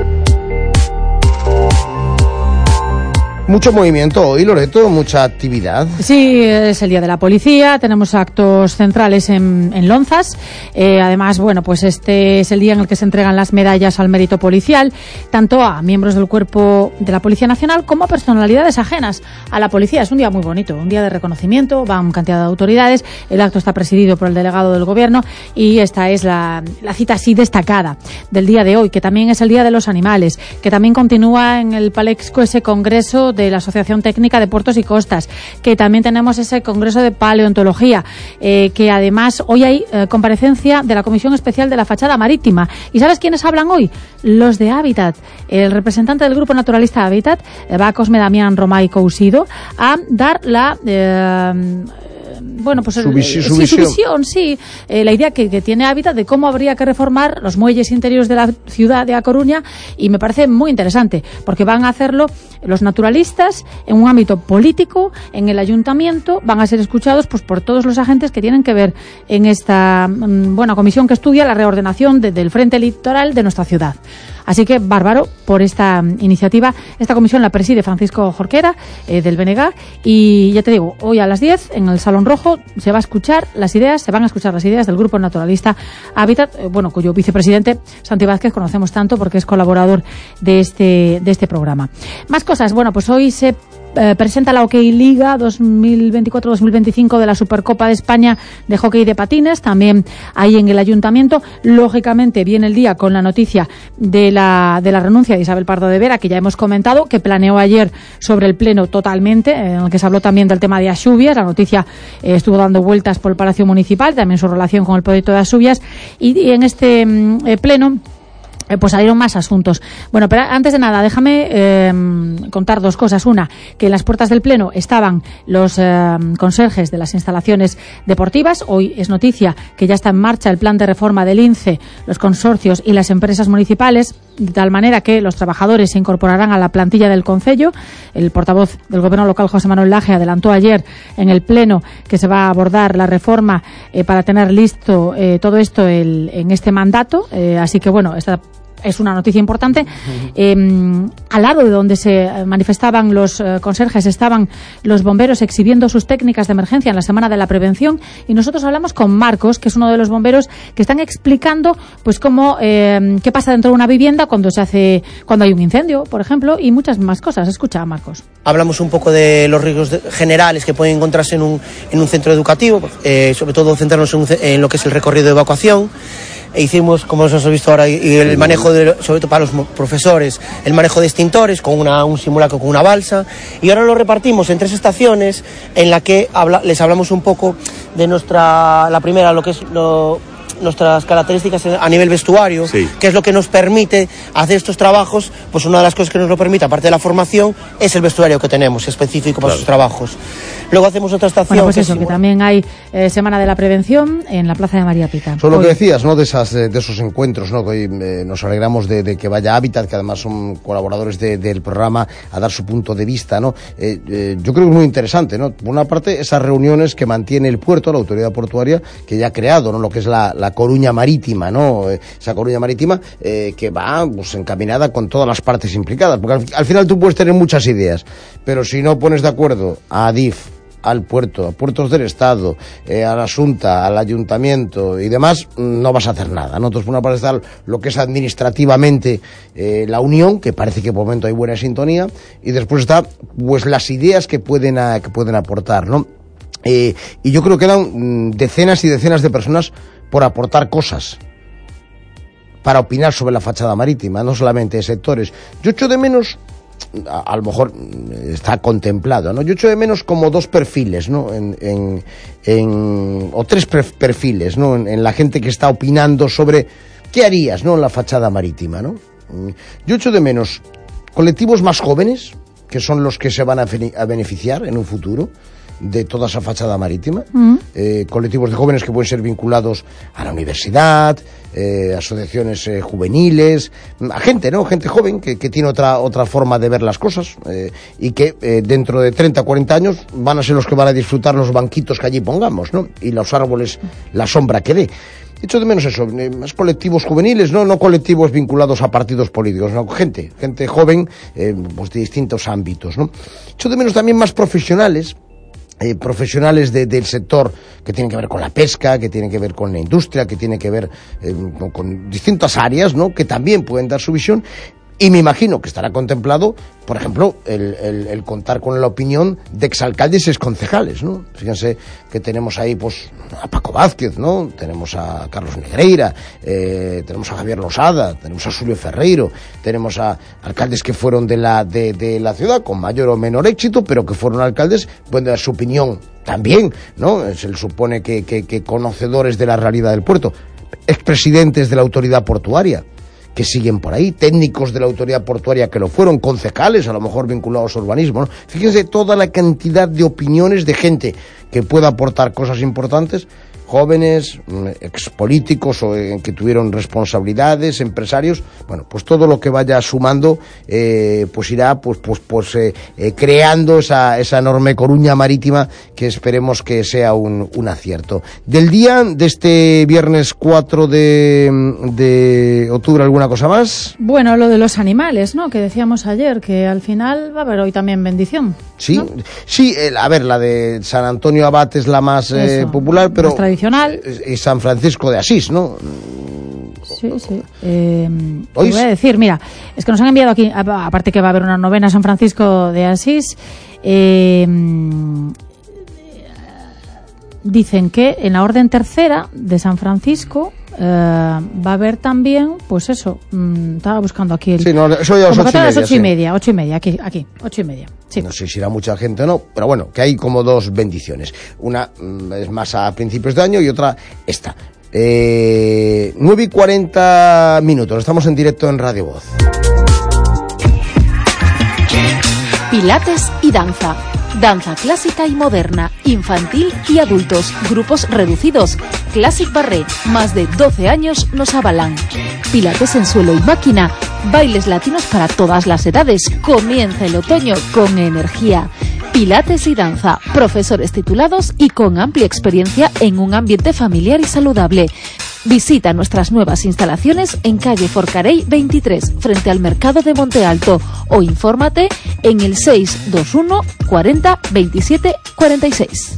Mucho movimiento hoy, Loreto, mucha actividad. Sí, es el Día de la Policía, tenemos actos centrales en Lonzas. Además, bueno, pues este es el día en el que se entregan las medallas al mérito policial, tanto a miembros del cuerpo de la Policía Nacional como a personalidades ajenas a la policía. Es un día muy bonito, un día de reconocimiento, van cantidad de autoridades, el acto está presidido por el delegado del Gobierno y esta es la cita así destacada del día de hoy, que también es el Día de los Animales, que también continúa en el Palexco ese congreso de la Asociación Técnica de Puertos y Costas, que también tenemos ese congreso de paleontología, que además hoy hay comparecencia de la Comisión Especial de la Fachada Marítima. ¿Y sabes quiénes hablan hoy? Los de Hábitat. El representante del Grupo Naturalista Hábitat va a Cosme Damián Romay Cousido a dar la... su visión, la idea que tiene Hábitat de cómo habría que reformar los muelles interiores de la ciudad de A Coruña, y me parece muy interesante porque van a hacerlo los naturalistas en un ámbito político, en el ayuntamiento, van a ser escuchados pues por todos los agentes que tienen que ver en esta comisión que estudia la reordenación del frente litoral de nuestra ciudad. Así que bárbaro por esta iniciativa. Esta comisión la preside Francisco Jorquera, del BNG, y ya te digo, hoy a las 10 en el Salón Rojo se van a escuchar las ideas del Grupo Naturalista Hábitat, cuyo vicepresidente Santi Vázquez conocemos tanto porque es colaborador de este programa. Más cosas, pues hoy se presenta la Hockey Liga 2024-2025 de la Supercopa de España de hockey de patines, también ahí en el Ayuntamiento. Lógicamente viene el día con la noticia de la renuncia de Isabel Pardo de Vera, que ya hemos comentado, que planeó ayer sobre el Pleno totalmente, en el que se habló también del tema de las lluvias. La noticia estuvo dando vueltas por el Palacio Municipal, también su relación con el proyecto de las lluvias, y en este Pleno pues salieron más asuntos. Pero antes de nada, déjame contar dos cosas. Una, que en las puertas del Pleno estaban los conserjes de las instalaciones deportivas. Hoy es noticia que ya está en marcha el plan de reforma del INCE, los consorcios y las empresas municipales, de tal manera que los trabajadores se incorporarán a la plantilla del concello. El portavoz del Gobierno local, José Manuel Laje, adelantó ayer en el Pleno que se va a abordar la reforma para tener listo todo esto en este mandato. Así que esta es una noticia importante. Al lado de donde se manifestaban los conserjes estaban los bomberos exhibiendo sus técnicas de emergencia en la Semana de la Prevención, y nosotros hablamos con Marcos, que es uno de los bomberos que están explicando pues cómo qué pasa dentro de una vivienda cuando hay un incendio, por ejemplo, y muchas más cosas. Escucha, Marcos. Hablamos un poco de los riesgos generales que pueden encontrarse en un centro educativo, sobre todo centrarnos en lo que es el recorrido de evacuación. Hicimos, como os hemos visto ahora, y el manejo, sobre todo para los profesores, el manejo de extintores con un simulacro con una balsa, y ahora lo repartimos en 3 estaciones en la que les hablamos un poco de la primera, lo que es nuestras características a nivel vestuario, sí, que es lo que nos permite hacer estos trabajos. Pues una de las cosas que nos lo permite, aparte de la formación, es el vestuario que tenemos específico para esos trabajos. Luego hacemos otra estación. Que también hay Semana de la Prevención en la Plaza de María Pita. Solo lo que decías, ¿no? De esos encuentros, ¿no? Que hoy nos alegramos de que vaya Hábitat, que además son colaboradores del programa, a dar su punto de vista, ¿no? Yo creo que es muy interesante, ¿no? Por una parte, esas reuniones que mantiene el puerto, la autoridad portuaria, que ya ha creado, ¿no? Lo que es la Coruña Marítima, ¿no? Esa Coruña Marítima que va pues encaminada con todas las partes implicadas, porque al final tú puedes tener muchas ideas, pero si no pones de acuerdo a ADIF, al puerto, a puertos del Estado, a la Asunta, al Ayuntamiento y demás, no vas a hacer nada, ¿no? Entonces, por una parte está lo que es administrativamente la unión, que parece que por el momento hay buena sintonía, y después está pues las ideas que pueden aportar, ¿no? Y yo creo que eran decenas y decenas de personas por aportar cosas, para opinar sobre la fachada marítima, no solamente de sectores. Yo echo de menos, a lo mejor está contemplado, ¿no? Yo echo de menos como 2 perfiles, ¿no? O 3 perfiles, ¿no? En la gente que está opinando sobre qué harías, ¿no? En la fachada marítima, ¿no? Yo echo de menos colectivos más jóvenes, que son los que se van a beneficiar en un futuro de toda esa fachada marítima, colectivos de jóvenes que pueden ser vinculados a la universidad, asociaciones juveniles, a gente, ¿no? Gente joven que tiene otra forma de ver las cosas, y que dentro de 30 o 40 años van a ser los que van a disfrutar los banquitos que allí pongamos, ¿no? Y los árboles, la sombra que dé. Echo de menos eso, más colectivos juveniles, no colectivos vinculados a partidos políticos, no, gente joven, pues de distintos ámbitos, ¿no? Echo de menos también más profesionales del sector que tienen que ver con la pesca, que tienen que ver con la industria, que tienen que ver con distintas áreas, ¿no? Que también pueden dar su visión. Y me imagino que estará contemplado, por ejemplo, el contar con la opinión de exalcaldes y exconcejales, ¿no? Fíjense que tenemos ahí, pues, a Paco Vázquez, ¿no? Tenemos a Carlos Negreira, tenemos a Javier Losada, tenemos a Julio Ferreiro, tenemos a alcaldes que fueron de la ciudad, con mayor o menor éxito, pero que fueron alcaldes, pueden dar su opinión también, ¿no? Se les supone que conocedores de la realidad del puerto, expresidentes de la autoridad portuaria, que siguen por ahí, técnicos de la autoridad portuaria que lo fueron, concejales a lo mejor vinculados al urbanismo, ¿no? Fíjense toda la cantidad de opiniones de gente que pueda aportar cosas importantes, jóvenes, expolíticos o que tuvieron responsabilidades, empresarios, bueno, pues todo lo que vaya sumando, pues irá creando esa enorme Coruña marítima que esperemos que sea un acierto. Del día de este viernes 4 de octubre, ¿alguna cosa más? Bueno, lo de los animales, ¿no? Que decíamos ayer, que al final va a haber hoy también bendición. Sí, ¿no? Sí, a ver, la de San Antonio Abad es la más popular, pero... Más tradicional. Y San Francisco de Asís, ¿no? Sí, sí. Voy a decir, mira, es que nos han enviado aquí, aparte que va a haber una novena a San Francisco de Asís, dicen que en la orden tercera de San Francisco va a haber también, pues eso, estaba buscando aquí el... Sí, no, eso ya es 8:30, 8:30, aquí, 8:30. Sí. No sé si irá mucha gente o no, pero bueno, que hay como dos bendiciones. Una es más a principios de año y otra esta. 9:40, estamos en directo en Radio Voz. Pilates y danza. Danza clásica y moderna, infantil y adultos, grupos reducidos. Classic Barré, más de 12 años nos avalan. Pilates en suelo y máquina, bailes latinos para todas las edades. Comienza el otoño con energía. Pilates y danza, profesores titulados y con amplia experiencia en un ambiente familiar y saludable. Visita nuestras nuevas instalaciones en calle Forcarey 23, frente al Mercado de Monte Alto, o infórmate en el 621 40 27 46.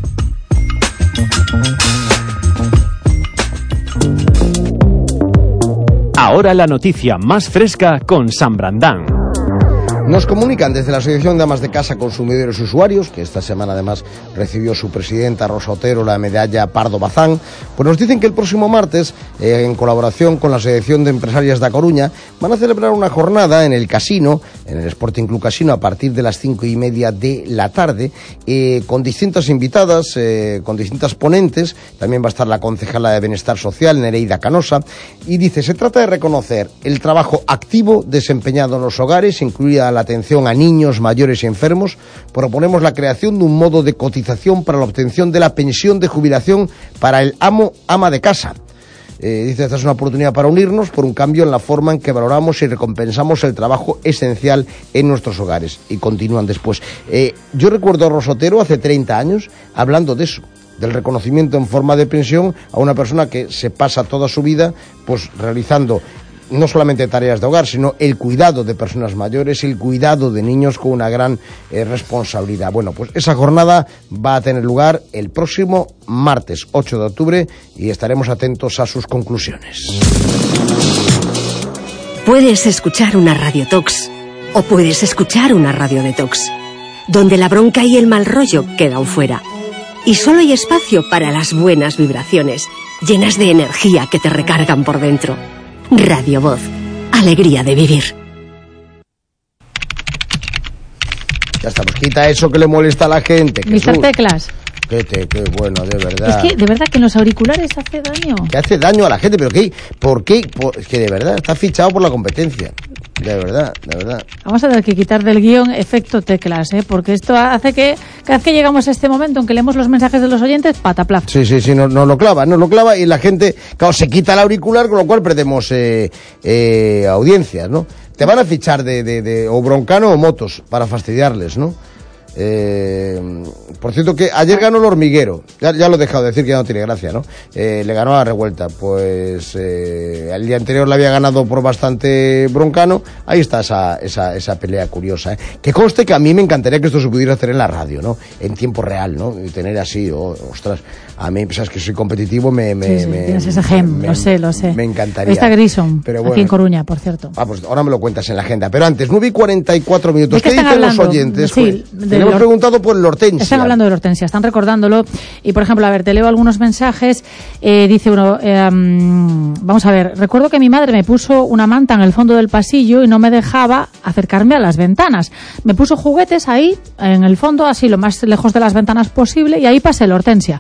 Ahora la noticia más fresca con San Brandán. Nos comunican desde la Asociación de Amas de Casa, Consumidores y Usuarios, que esta semana además recibió su presidenta Rosa Otero la medalla Pardo Bazán, pues nos dicen que el próximo martes, en colaboración con la Asociación de Empresarias da Coruña, van a celebrar una jornada en el casino, en el Sporting Club Casino, a partir de las 5:30 de la tarde, con distintas invitadas, con distintas ponentes. También va a estar la concejala de Bienestar Social, Nereida Canosa, y dice, se trata de reconocer el trabajo activo desempeñado en los hogares, incluida la atención a niños, mayores y enfermos. Proponemos la creación de un modo de cotización para la obtención de la pensión de jubilación para el ama de casa. Dice, esta es una oportunidad para unirnos por un cambio en la forma en que valoramos y recompensamos el trabajo esencial en nuestros hogares. Y continúan después. Yo recuerdo a Rosa Otero hace 30 años hablando de eso, del reconocimiento en forma de pensión a una persona que se pasa toda su vida pues realizando no solamente tareas de hogar, sino el cuidado de personas mayores, el cuidado de niños con una gran responsabilidad. Bueno, pues esa jornada va a tener lugar el próximo martes 8 de octubre y estaremos atentos a sus conclusiones. Puedes escuchar una Radio Tox o puedes escuchar una Radio Detox, donde la bronca y el mal rollo quedan fuera. Y solo hay espacio para las buenas vibraciones, llenas de energía que te recargan por dentro. Radio Voz, alegría de vivir. Ya estamos, quita eso que le molesta a la gente. Mr. Teclas. Qué bueno, de verdad. Es que de verdad que en los auriculares hace daño. Que hace daño a la gente, pero ¿por qué? Es que de verdad está fichado por la competencia. De verdad. Vamos a tener que quitar del guión efecto teclas, porque esto hace que cada vez que llegamos a este momento, aunque leemos los mensajes de los oyentes, pataplaf. Sí, no lo clava y la gente, claro, se quita el auricular, con lo cual perdemos audiencias, ¿no? Te van a fichar de o Broncano o Motos para fastidiarles, ¿no? Por cierto que ayer ganó el Hormiguero, ya lo he dejado de decir que ya no tiene gracia, ¿no? Le ganó a la Revuelta, pues el día anterior le había ganado por bastante Broncano. Ahí está esa pelea curiosa, ¿eh? Que conste que a mí me encantaría que esto se pudiera hacer en la radio, ¿no? En tiempo real, ¿no? Y tener así, ostras, a mí, sabes que soy competitivo, tienes ese gem, lo sé. Me encantaría. Está Grison, pero bueno, aquí en Coruña, por cierto. Pues ahora me lo cuentas en la agenda, pero antes, 9:44 minutos. ¿Qué dicen hablando? los oyentes? Sí, Le hemos preguntado por el Hortensia. Están hablando del Hortensia, están recordándolo. Y, por ejemplo, a ver, te leo algunos mensajes. Dice uno, vamos a ver, recuerdo que mi madre me puso una manta en el fondo del pasillo y no me dejaba acercarme a las ventanas. Me puso juguetes ahí, en el fondo, así lo más lejos de las ventanas posible, y ahí pasé la Hortensia.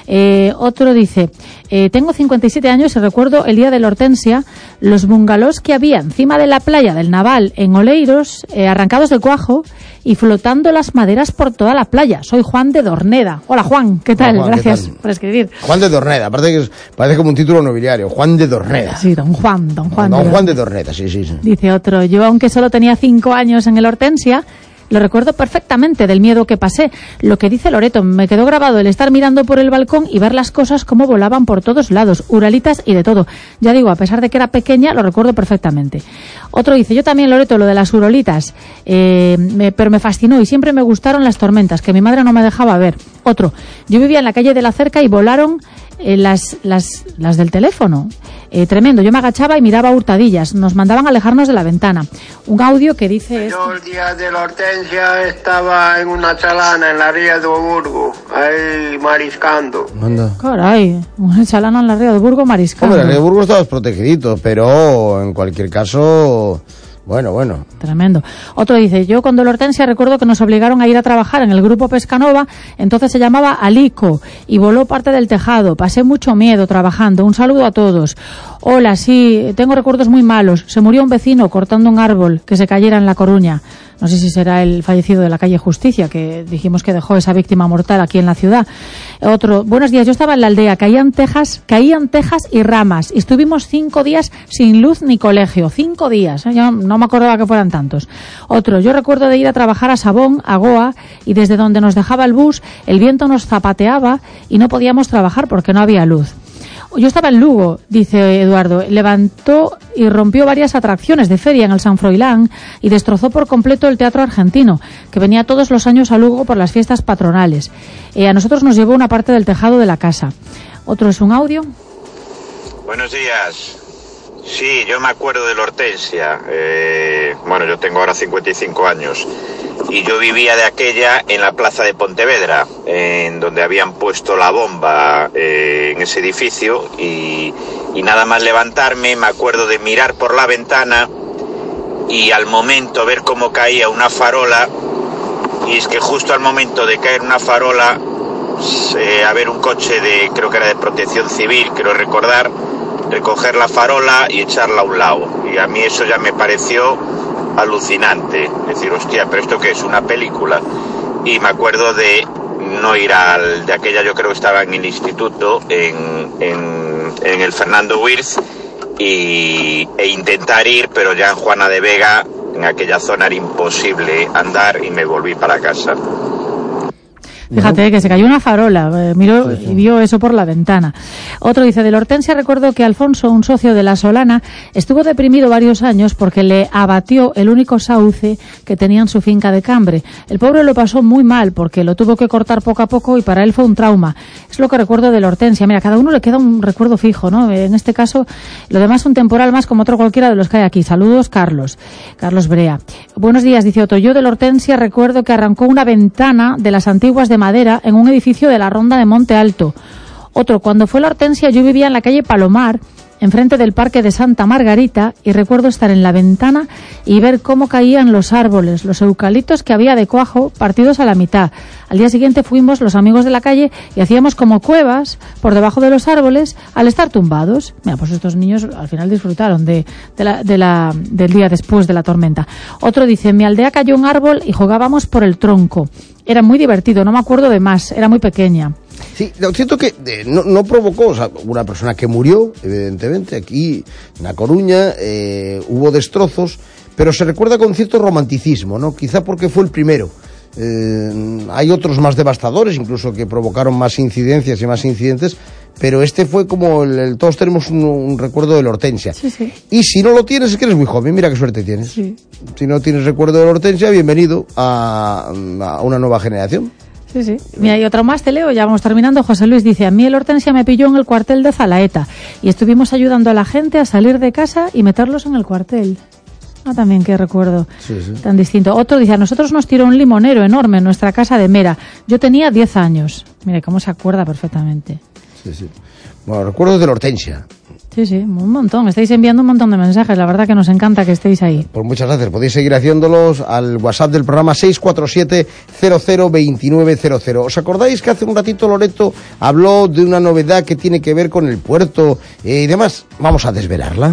Otro dice, tengo 57 años y recuerdo el día de la Hortensia, los bungalows que había encima de la playa del Naval en Oleiros, arrancados de cuajo y flotando las maderas por toda la playa. Soy Juan de Dorneda. Hola, Juan, ¿qué tal? Juan, gracias ¿qué tal? por escribir. Juan de Dorneda, aparte que parece como un título nobiliario. Juan de Dorneda. Sí, don Juan. Don Juan de Dorneda, sí. Dice otro, yo aunque solo tenía 5 años en el Hortensia, lo recuerdo perfectamente del miedo que pasé. Lo que dice Loreto, me quedó grabado el estar mirando por el balcón y ver las cosas como volaban por todos lados, uralitas y de todo. Ya digo, a pesar de que era pequeña, lo recuerdo perfectamente. Otro dice, yo también, Loreto, lo de las urolitas, pero me fascinó y siempre me gustaron las tormentas, que mi madre no me dejaba ver. Otro, yo vivía en la calle de la Cerca y volaron las del teléfono. Tremendo, yo me agachaba y miraba hurtadillas, nos mandaban a alejarnos de la ventana. Un audio que dice yo el día de la Hortensia estaba en una chalana en la ría de Burgo, ahí mariscando. Anda. Caray, una chalana en la ría de Burgo mariscando. Hombre, la ría de Burgo estabas protegido, pero en cualquier caso... Bueno. Tremendo. Otro dice, yo con la Hortensia recuerdo que nos obligaron a ir a trabajar en el grupo Pescanova, entonces se llamaba Alico, y voló parte del tejado. Pasé mucho miedo trabajando. Un saludo a todos. Hola, sí, tengo recuerdos muy malos. Se murió un vecino cortando un árbol que se cayera en La Coruña. No sé si será el fallecido de la calle Justicia, que dijimos que dejó esa víctima mortal aquí en la ciudad. Otro, buenos días, yo estaba en la aldea, caían tejas y ramas, y estuvimos 5 días sin luz ni colegio. 5 días, yo no me acordaba que fueran tantos. Otro, yo recuerdo de ir a trabajar a Sabón, a Goa, y desde donde nos dejaba el bus, el viento nos zapateaba y no podíamos trabajar porque no había luz. Yo estaba en Lugo, dice Eduardo, levantó y rompió varias atracciones de feria en el San Froilán y destrozó por completo el Teatro Argentino, que venía todos los años a Lugo por las fiestas patronales. A nosotros nos llevó una parte del tejado de la casa. Otro es un audio. Buenos días. Sí, yo me acuerdo de la Hortensia. Yo tengo ahora 55 años. Y yo vivía de aquella en la plaza de Pontevedra, en donde habían puesto la bomba en ese edificio, y nada más levantarme me acuerdo de mirar por la ventana y al momento ver cómo caía una farola, y es que justo al momento de caer una farola, a ver un coche creo que era de Protección Civil, quiero recordar, recoger la farola y echarla a un lado, y a mí eso ya me pareció alucinante, decir, hostia, pero esto que es una película. Y me acuerdo de no ir de aquella, yo creo que estaba en el instituto en el Fernando Wirth, e intentar ir, pero ya en Juana de Vega, en aquella zona era imposible andar, y me volví para casa. Fíjate que se cayó una farola, miró y vio eso por la ventana. Otro dice, de la Hortensia recuerdo que Alfonso, un socio de La Solana, estuvo deprimido varios años porque le abatió el único sauce que tenía en su finca de Cambre. El pobre lo pasó muy mal porque lo tuvo que cortar poco a poco y para él fue un trauma. Es lo que recuerdo de la Hortensia. Mira, cada uno le queda un recuerdo fijo, ¿no? En este caso, lo demás un temporal más como otro cualquiera de los que hay aquí. Saludos, Carlos Brea. Buenos días, dice otro. Yo de la Hortensia recuerdo que arrancó una ventana de las antiguas de madera en un edificio de la Ronda de Monte Alto. Otro, cuando fue la Hortensia yo vivía en la calle Palomar, enfrente del Parque de Santa Margarita, y recuerdo estar en la ventana y ver cómo caían los árboles, los eucaliptos que había de cuajo partidos a la mitad. Al día siguiente fuimos los amigos de la calle y hacíamos como cuevas por debajo de los árboles al estar tumbados. Mira, pues estos niños al final disfrutaron del día después de la tormenta. Otro dice, en mi aldea cayó un árbol y jugábamos por el tronco. Era muy divertido, no me acuerdo de más, era muy pequeña. Sí, lo cierto que no provocó, o sea, una persona que murió, evidentemente, aquí en La Coruña, hubo destrozos, pero se recuerda con cierto romanticismo, ¿no? Quizá porque fue el primero Hay otros más devastadores, incluso que provocaron más incidencias y más incidentes, pero este fue como todos tenemos un recuerdo de la Hortensia. Sí, sí. Y si no lo tienes, es que eres muy joven, mira qué suerte tienes. Sí. Si no tienes recuerdo de la Hortensia, bienvenido a una nueva generación. Sí, sí. Mira, y otro más te leo, ya vamos terminando. José Luis dice, a mí el Hortensia me pilló en el cuartel de Zalaeta y estuvimos ayudando a la gente a salir de casa y meterlos en el cuartel. Ah, también, qué recuerdo tan distinto. Otro dice, a nosotros nos tiró un limonero enorme en nuestra casa de Mera. Yo tenía 10 años. Mire, cómo se acuerda perfectamente. Sí, sí. Bueno, recuerdos de la Hortensia. Sí, sí, un montón. Estáis enviando un montón de mensajes. La verdad que nos encanta que estéis ahí. Pues muchas gracias. Podéis seguir haciéndolos al WhatsApp del programa 647-002900. ¿Os acordáis que hace un ratito Loreto habló de una novedad que tiene que ver con el puerto y demás? Vamos a desvelarla.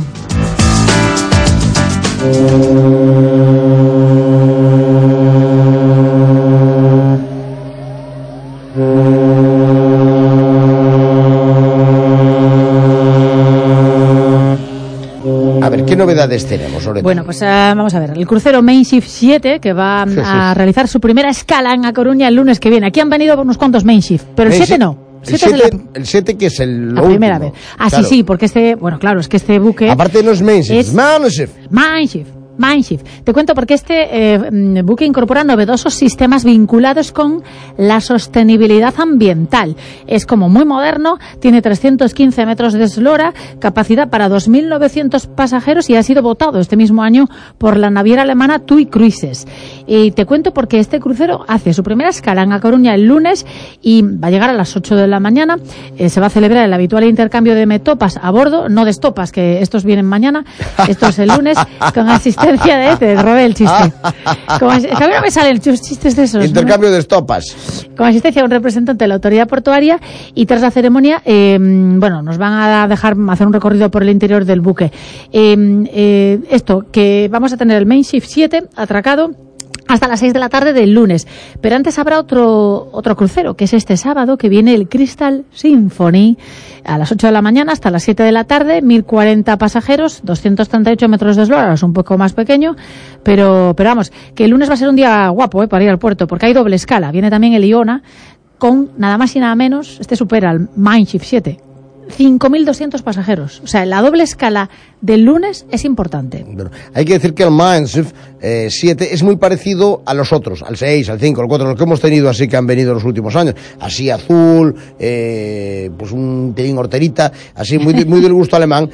A ver, ¿qué novedades tenemos, Loreto? Bueno, pues vamos a ver. El crucero Main Shift 7, que va a realizar su primera escala en A Coruña el lunes que viene. Aquí han venido unos cuantos Main Shift, pero el 7 no. El 7 que es la primera vez. Ah, claro. Sí, porque bueno, claro, es que este buque... Aparte no es Main Shift, es Main Shift. Te cuento porque este buque incorpora novedosos sistemas vinculados con la sostenibilidad ambiental. Es como muy moderno, tiene 315 metros de eslora, capacidad para 2.900 pasajeros y ha sido votado este mismo año por la naviera alemana TUI Cruises. Y te cuento porque este crucero hace su primera escala en A Coruña el lunes y va a llegar a las 8 de la mañana. Se va a celebrar el habitual intercambio de metopas a bordo, no de estopas, que estos vienen mañana, esto es el lunes, con asistencia te robé el chiste. A mí no me salen chistes de esos. Intercambio de estopas. Con asistencia de un representante de la autoridad portuaria y tras la ceremonia, nos van a dejar hacer un recorrido por el interior del buque. Esto, que vamos a tener el Main Shift 7 atracado hasta las 6 de la tarde del lunes. Pero antes habrá otro crucero, que es este sábado, que viene el Crystal Symphony a las 8 de la mañana hasta las 7 de la tarde, 1.040 pasajeros, 238 metros de eslora, es un poco más pequeño, pero vamos, que el lunes va a ser un día guapo para ir al puerto, porque hay doble escala. Viene también el Iona con nada más y nada menos, este supera al Main Shift 7. 5.200 pasajeros. O sea, la doble escala del lunes es importante. Bueno, hay que decir que el Main Shift 7 es muy parecido a los otros, al 6, al 5, al 4, los que hemos tenido así que han venido en los últimos años. Así azul, pues un telín horterita, así muy del gusto alemán.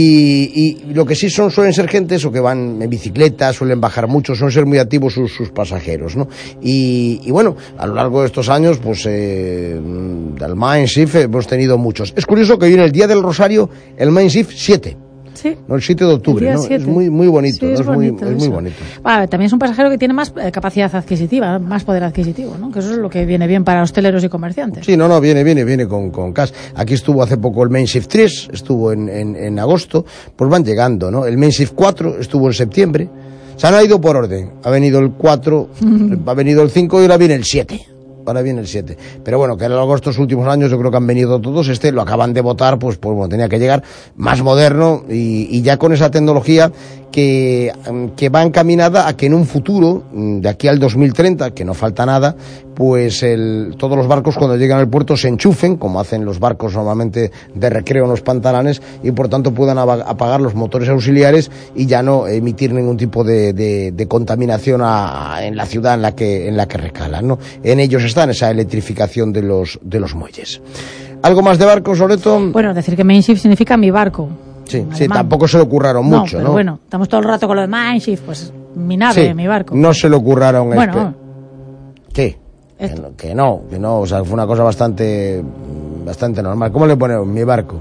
Y lo que sí suelen ser gente eso, que van en bicicleta, suelen bajar mucho, suelen ser muy activos sus pasajeros, ¿no? Y bueno, a lo largo de estos años, pues del Main Shift hemos tenido muchos. Es curioso que viene el día del Rosario, el Main Shift 7. Sí. No, el 7 de octubre, ¿no? 7. Es muy bonito, sí, ¿no? es muy bonito. Vale, también es un pasajero que tiene más capacidad adquisitiva, más poder adquisitivo, ¿no? Que eso es lo que viene bien para hosteleros y comerciantes. Sí, viene con cash. Aquí estuvo hace poco el Main Shift 3, estuvo en agosto, pues van llegando, ¿no? El Main Shift 4 estuvo en septiembre. Se han ido por orden. Ha venido el 4, ha venido el 5 y ahora viene el 7. Ahora viene el 7. Pero bueno, que a lo largo de estos últimos años yo creo que han venido todos. Este lo acaban de votar, pues bueno, tenía que llegar más moderno y ya con esa tecnología que va encaminada a que en un futuro, de aquí al 2030, que no falta nada, pues todos los barcos cuando llegan al puerto se enchufen, como hacen los barcos normalmente de recreo en los pantalanes, y por tanto puedan apagar los motores auxiliares y ya no emitir ningún tipo de contaminación en la ciudad en la que recalan, ¿no? En ellos está esa electrificación de los muelles. ¿Algo más de barcos, Loreto? Bueno, decir que Main Shift significa mi barco. Sí, tampoco se lo curraron mucho, pero bueno, estamos todo el rato con lo de Main Shift, pues mi nave, mi barco. No se lo curraron. Bueno. ¿Qué? Que no, o sea, fue una cosa bastante normal. ¿Cómo le ponemos? Mi barco.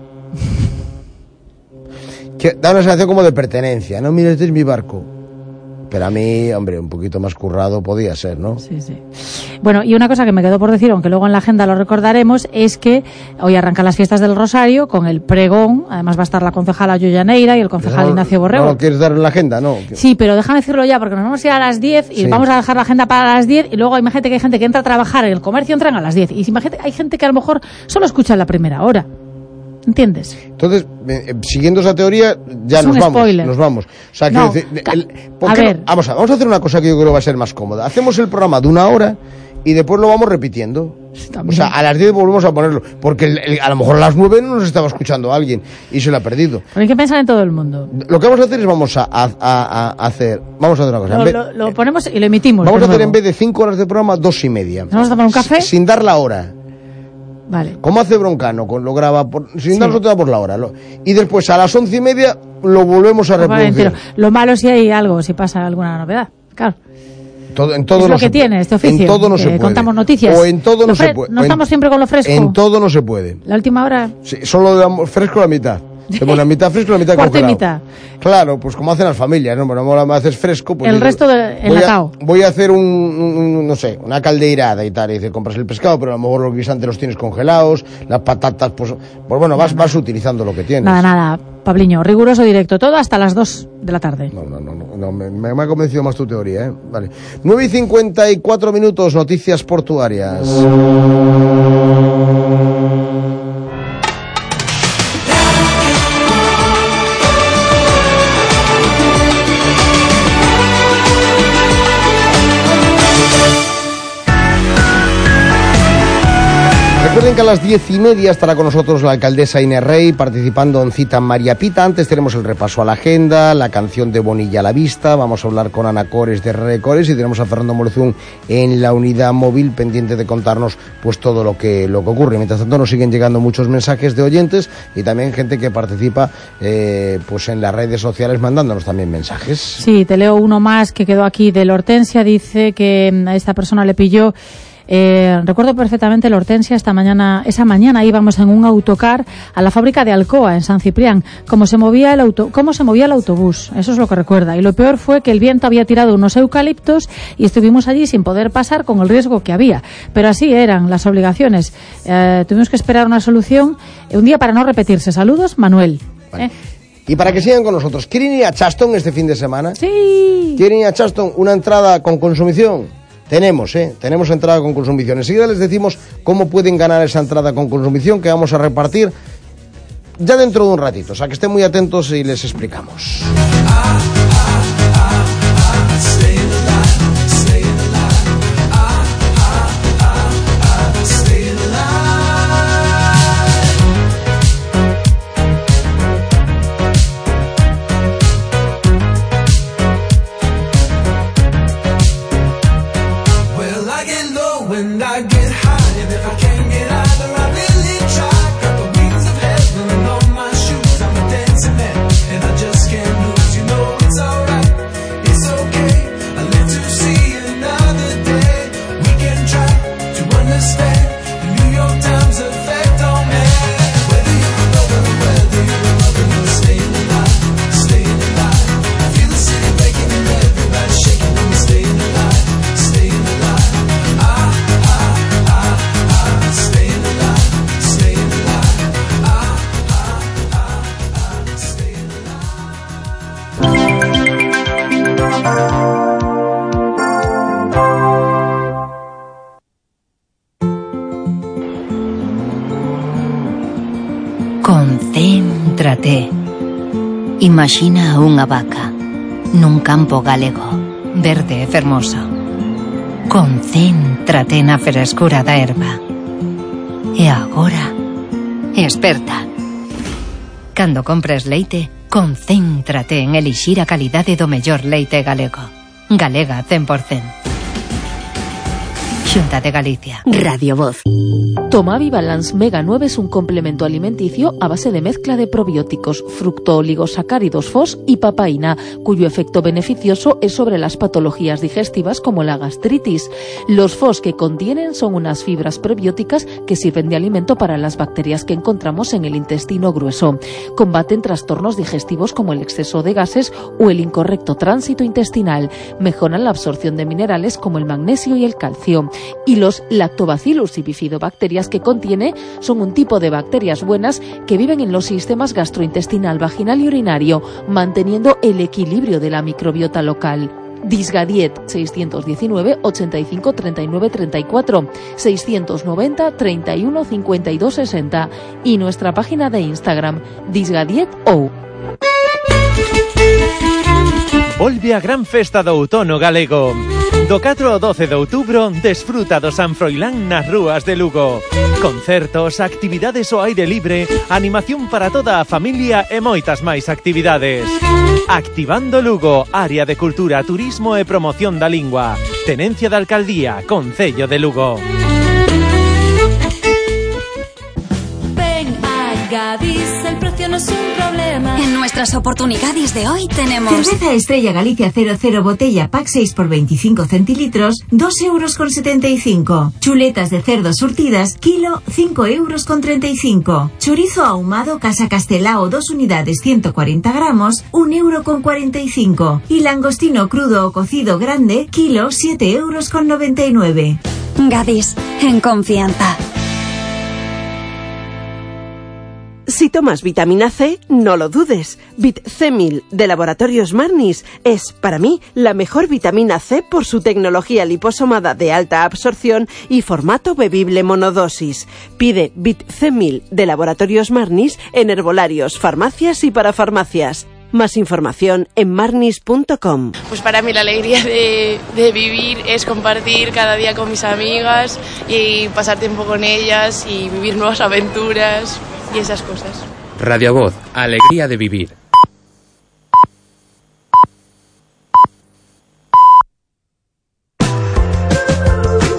Que da una sensación como de pertenencia, ¿no? Mira, este es mi barco. Pero a mí, hombre, un poquito más currado podía ser, ¿no? Sí. Bueno, y una cosa que me quedó por decir, aunque luego en la agenda lo recordaremos, es que hoy arrancan las fiestas del Rosario con el pregón. Además va a estar la concejala Yoyaneira y el concejal Ignacio Borrego. ¿No lo quieres dar en la agenda? No. Sí, pero déjame decirlo ya, porque nos vamos a ir a las 10 y vamos a dejar la agenda para las 10 y luego imagínate que hay gente que entra a trabajar en el comercio, entran a las 10. Y imagínate, hay gente que a lo mejor solo escucha en la primera hora. ¿Entiendes? Entonces, siguiendo esa teoría, ya nos vamos. O sea, no, vamos a hacer una cosa que yo creo que va a ser más cómoda. Hacemos el programa de 1 hora y después lo vamos repitiendo. También. O sea, a las 10 volvemos a ponerlo, porque a lo mejor a las 9 no nos estaba escuchando alguien y se lo ha perdido. Pero hay que pensar en todo el mundo. Lo que vamos a hacer es vamos a hacer una cosa. Lo ponemos y lo emitimos. Vamos a hacer en vez de 5 horas de programa, 2:30. ¿Vamos a tomar un café? Sin dar la hora. Vale. Como hace Broncano, lo graba sin darnos toda por la hora. Y después a las 11:30 lo volvemos a reproducir. Lo malo si hay algo, si pasa alguna novedad. Claro. En todo es lo que tiene este oficio. En todo no se puede. Contamos noticias. O en todo no se puede. No estamos siempre con lo fresco. En todo no se puede. La última hora. Sí, solo damos fresco la mitad. La mitad fresco y la mitad congelado. Y mitad. Claro, pues como hacen las familias, ¿no? Bueno, ahora me haces fresco, pues el resto enlatado. Voy a hacer no sé, una caldeirada y tal, y dice, compras el pescado, pero a lo mejor los guisantes los tienes congelados, las patatas, pues bueno, vas utilizando lo que tienes. Nada, Pabliño, riguroso directo, todo hasta las 2 de la tarde. No, me ha convencido más tu teoría, ¿eh? Vale. 9:54, noticias portuarias. Recuerden que a las 10:30 estará con nosotros la alcaldesa Inés Rey participando en Cita María Pita. Antes tenemos el repaso a la agenda, la canción de Bonilla a la vista. Vamos a hablar con Ana Cores de Recores y tenemos a Fernando Morezún en la unidad móvil pendiente de contarnos pues todo lo que ocurre. Mientras tanto nos siguen llegando muchos mensajes de oyentes y también gente que participa pues en las redes sociales mandándonos también mensajes. Sí, te leo uno más que quedó aquí de la Hortensia. Dice que a esta persona le pilló. Recuerdo perfectamente la Hortensia, esa mañana íbamos en un autocar a la fábrica de Alcoa en San Ciprián, cómo se movía el autobús, eso es lo que recuerda, y lo peor fue que el viento había tirado unos eucaliptos y estuvimos allí sin poder pasar con el riesgo que había, pero así eran las obligaciones. Tuvimos que esperar una solución un día para no repetirse. Saludos, Manuel. Vale. Y para que sigan con nosotros, ¿quieren ir a Chaston este fin de semana? Sí. ¿Quieren ir a Chaston? Una entrada con consumición. Tenemos entrada con consumición. Enseguida les decimos cómo pueden ganar esa entrada con consumición que vamos a repartir ya dentro de un ratito. O sea, que estén muy atentos y les explicamos. Concéntrate. Imagina unha vaca nun campo galego, verde e fermoso. Concéntrate na frescura da erva. E agora, esperta. Cando compres leite, concéntrate en elixir a calidade do mellor leite galego. Galega 100%. Xunta de Galicia. Radio Voz. Tomavi Balance Mega 9 es un complemento alimenticio a base de mezcla de probióticos, fructooligosacáridos FOS y papaína, cuyo efecto beneficioso es sobre las patologías digestivas como la gastritis. Los FOS que contienen son unas fibras prebióticas que sirven de alimento para las bacterias que encontramos en el intestino grueso. Combaten trastornos digestivos como el exceso de gases o el incorrecto tránsito intestinal. Mejoran la absorción de minerales como el magnesio y el calcio. Y los lactobacillus y bifidobacterias que contiene son un tipo de bacterias buenas que viven en los sistemas gastrointestinal, vaginal y urinario, manteniendo el equilibrio de la microbiota local. Disgadiet 619 85 39 34, 690 31 52 60 y nuestra página de Instagram disgadiet.ou. Volve a gran festa do outono galego. Do 4 ao 12 de outubro, desfruta do San Froilán nas rúas de Lugo. Concertos, actividades ao aire libre, animación para toda a familia e moitas máis actividades. Activando Lugo, área de cultura, turismo e promoción da lingua. Tenencia da Alcaldía, Concello de Lugo. Gadis, el precio no es un problema. En nuestras oportunidades de hoy tenemos cerveza Estrella Galicia 00 botella pack 6 por 25 centilitros, 2,75 €. Chuletas de cerdo surtidas, kilo, 5,35 €. Chorizo ahumado Casa Castelao 2 unidades 140 gramos, 1,45 €. Y langostino crudo o cocido grande, kilo, 7,99 €. Gadis, en confianza. Si tomas vitamina C, no lo dudes. Vit-C-1000 de Laboratorios Marnis es, para mí, la mejor vitamina C por su tecnología liposomada de alta absorción y formato bebible monodosis. Pide Vit-C-1000 de Laboratorios Marnis en herbolarios, farmacias y parafarmacias. Más información en marnis.com. Pues para mí la alegría de vivir es compartir cada día con mis amigas y pasar tiempo con ellas y vivir nuevas aventuras y esas cosas. Radio Voz, alegría de vivir.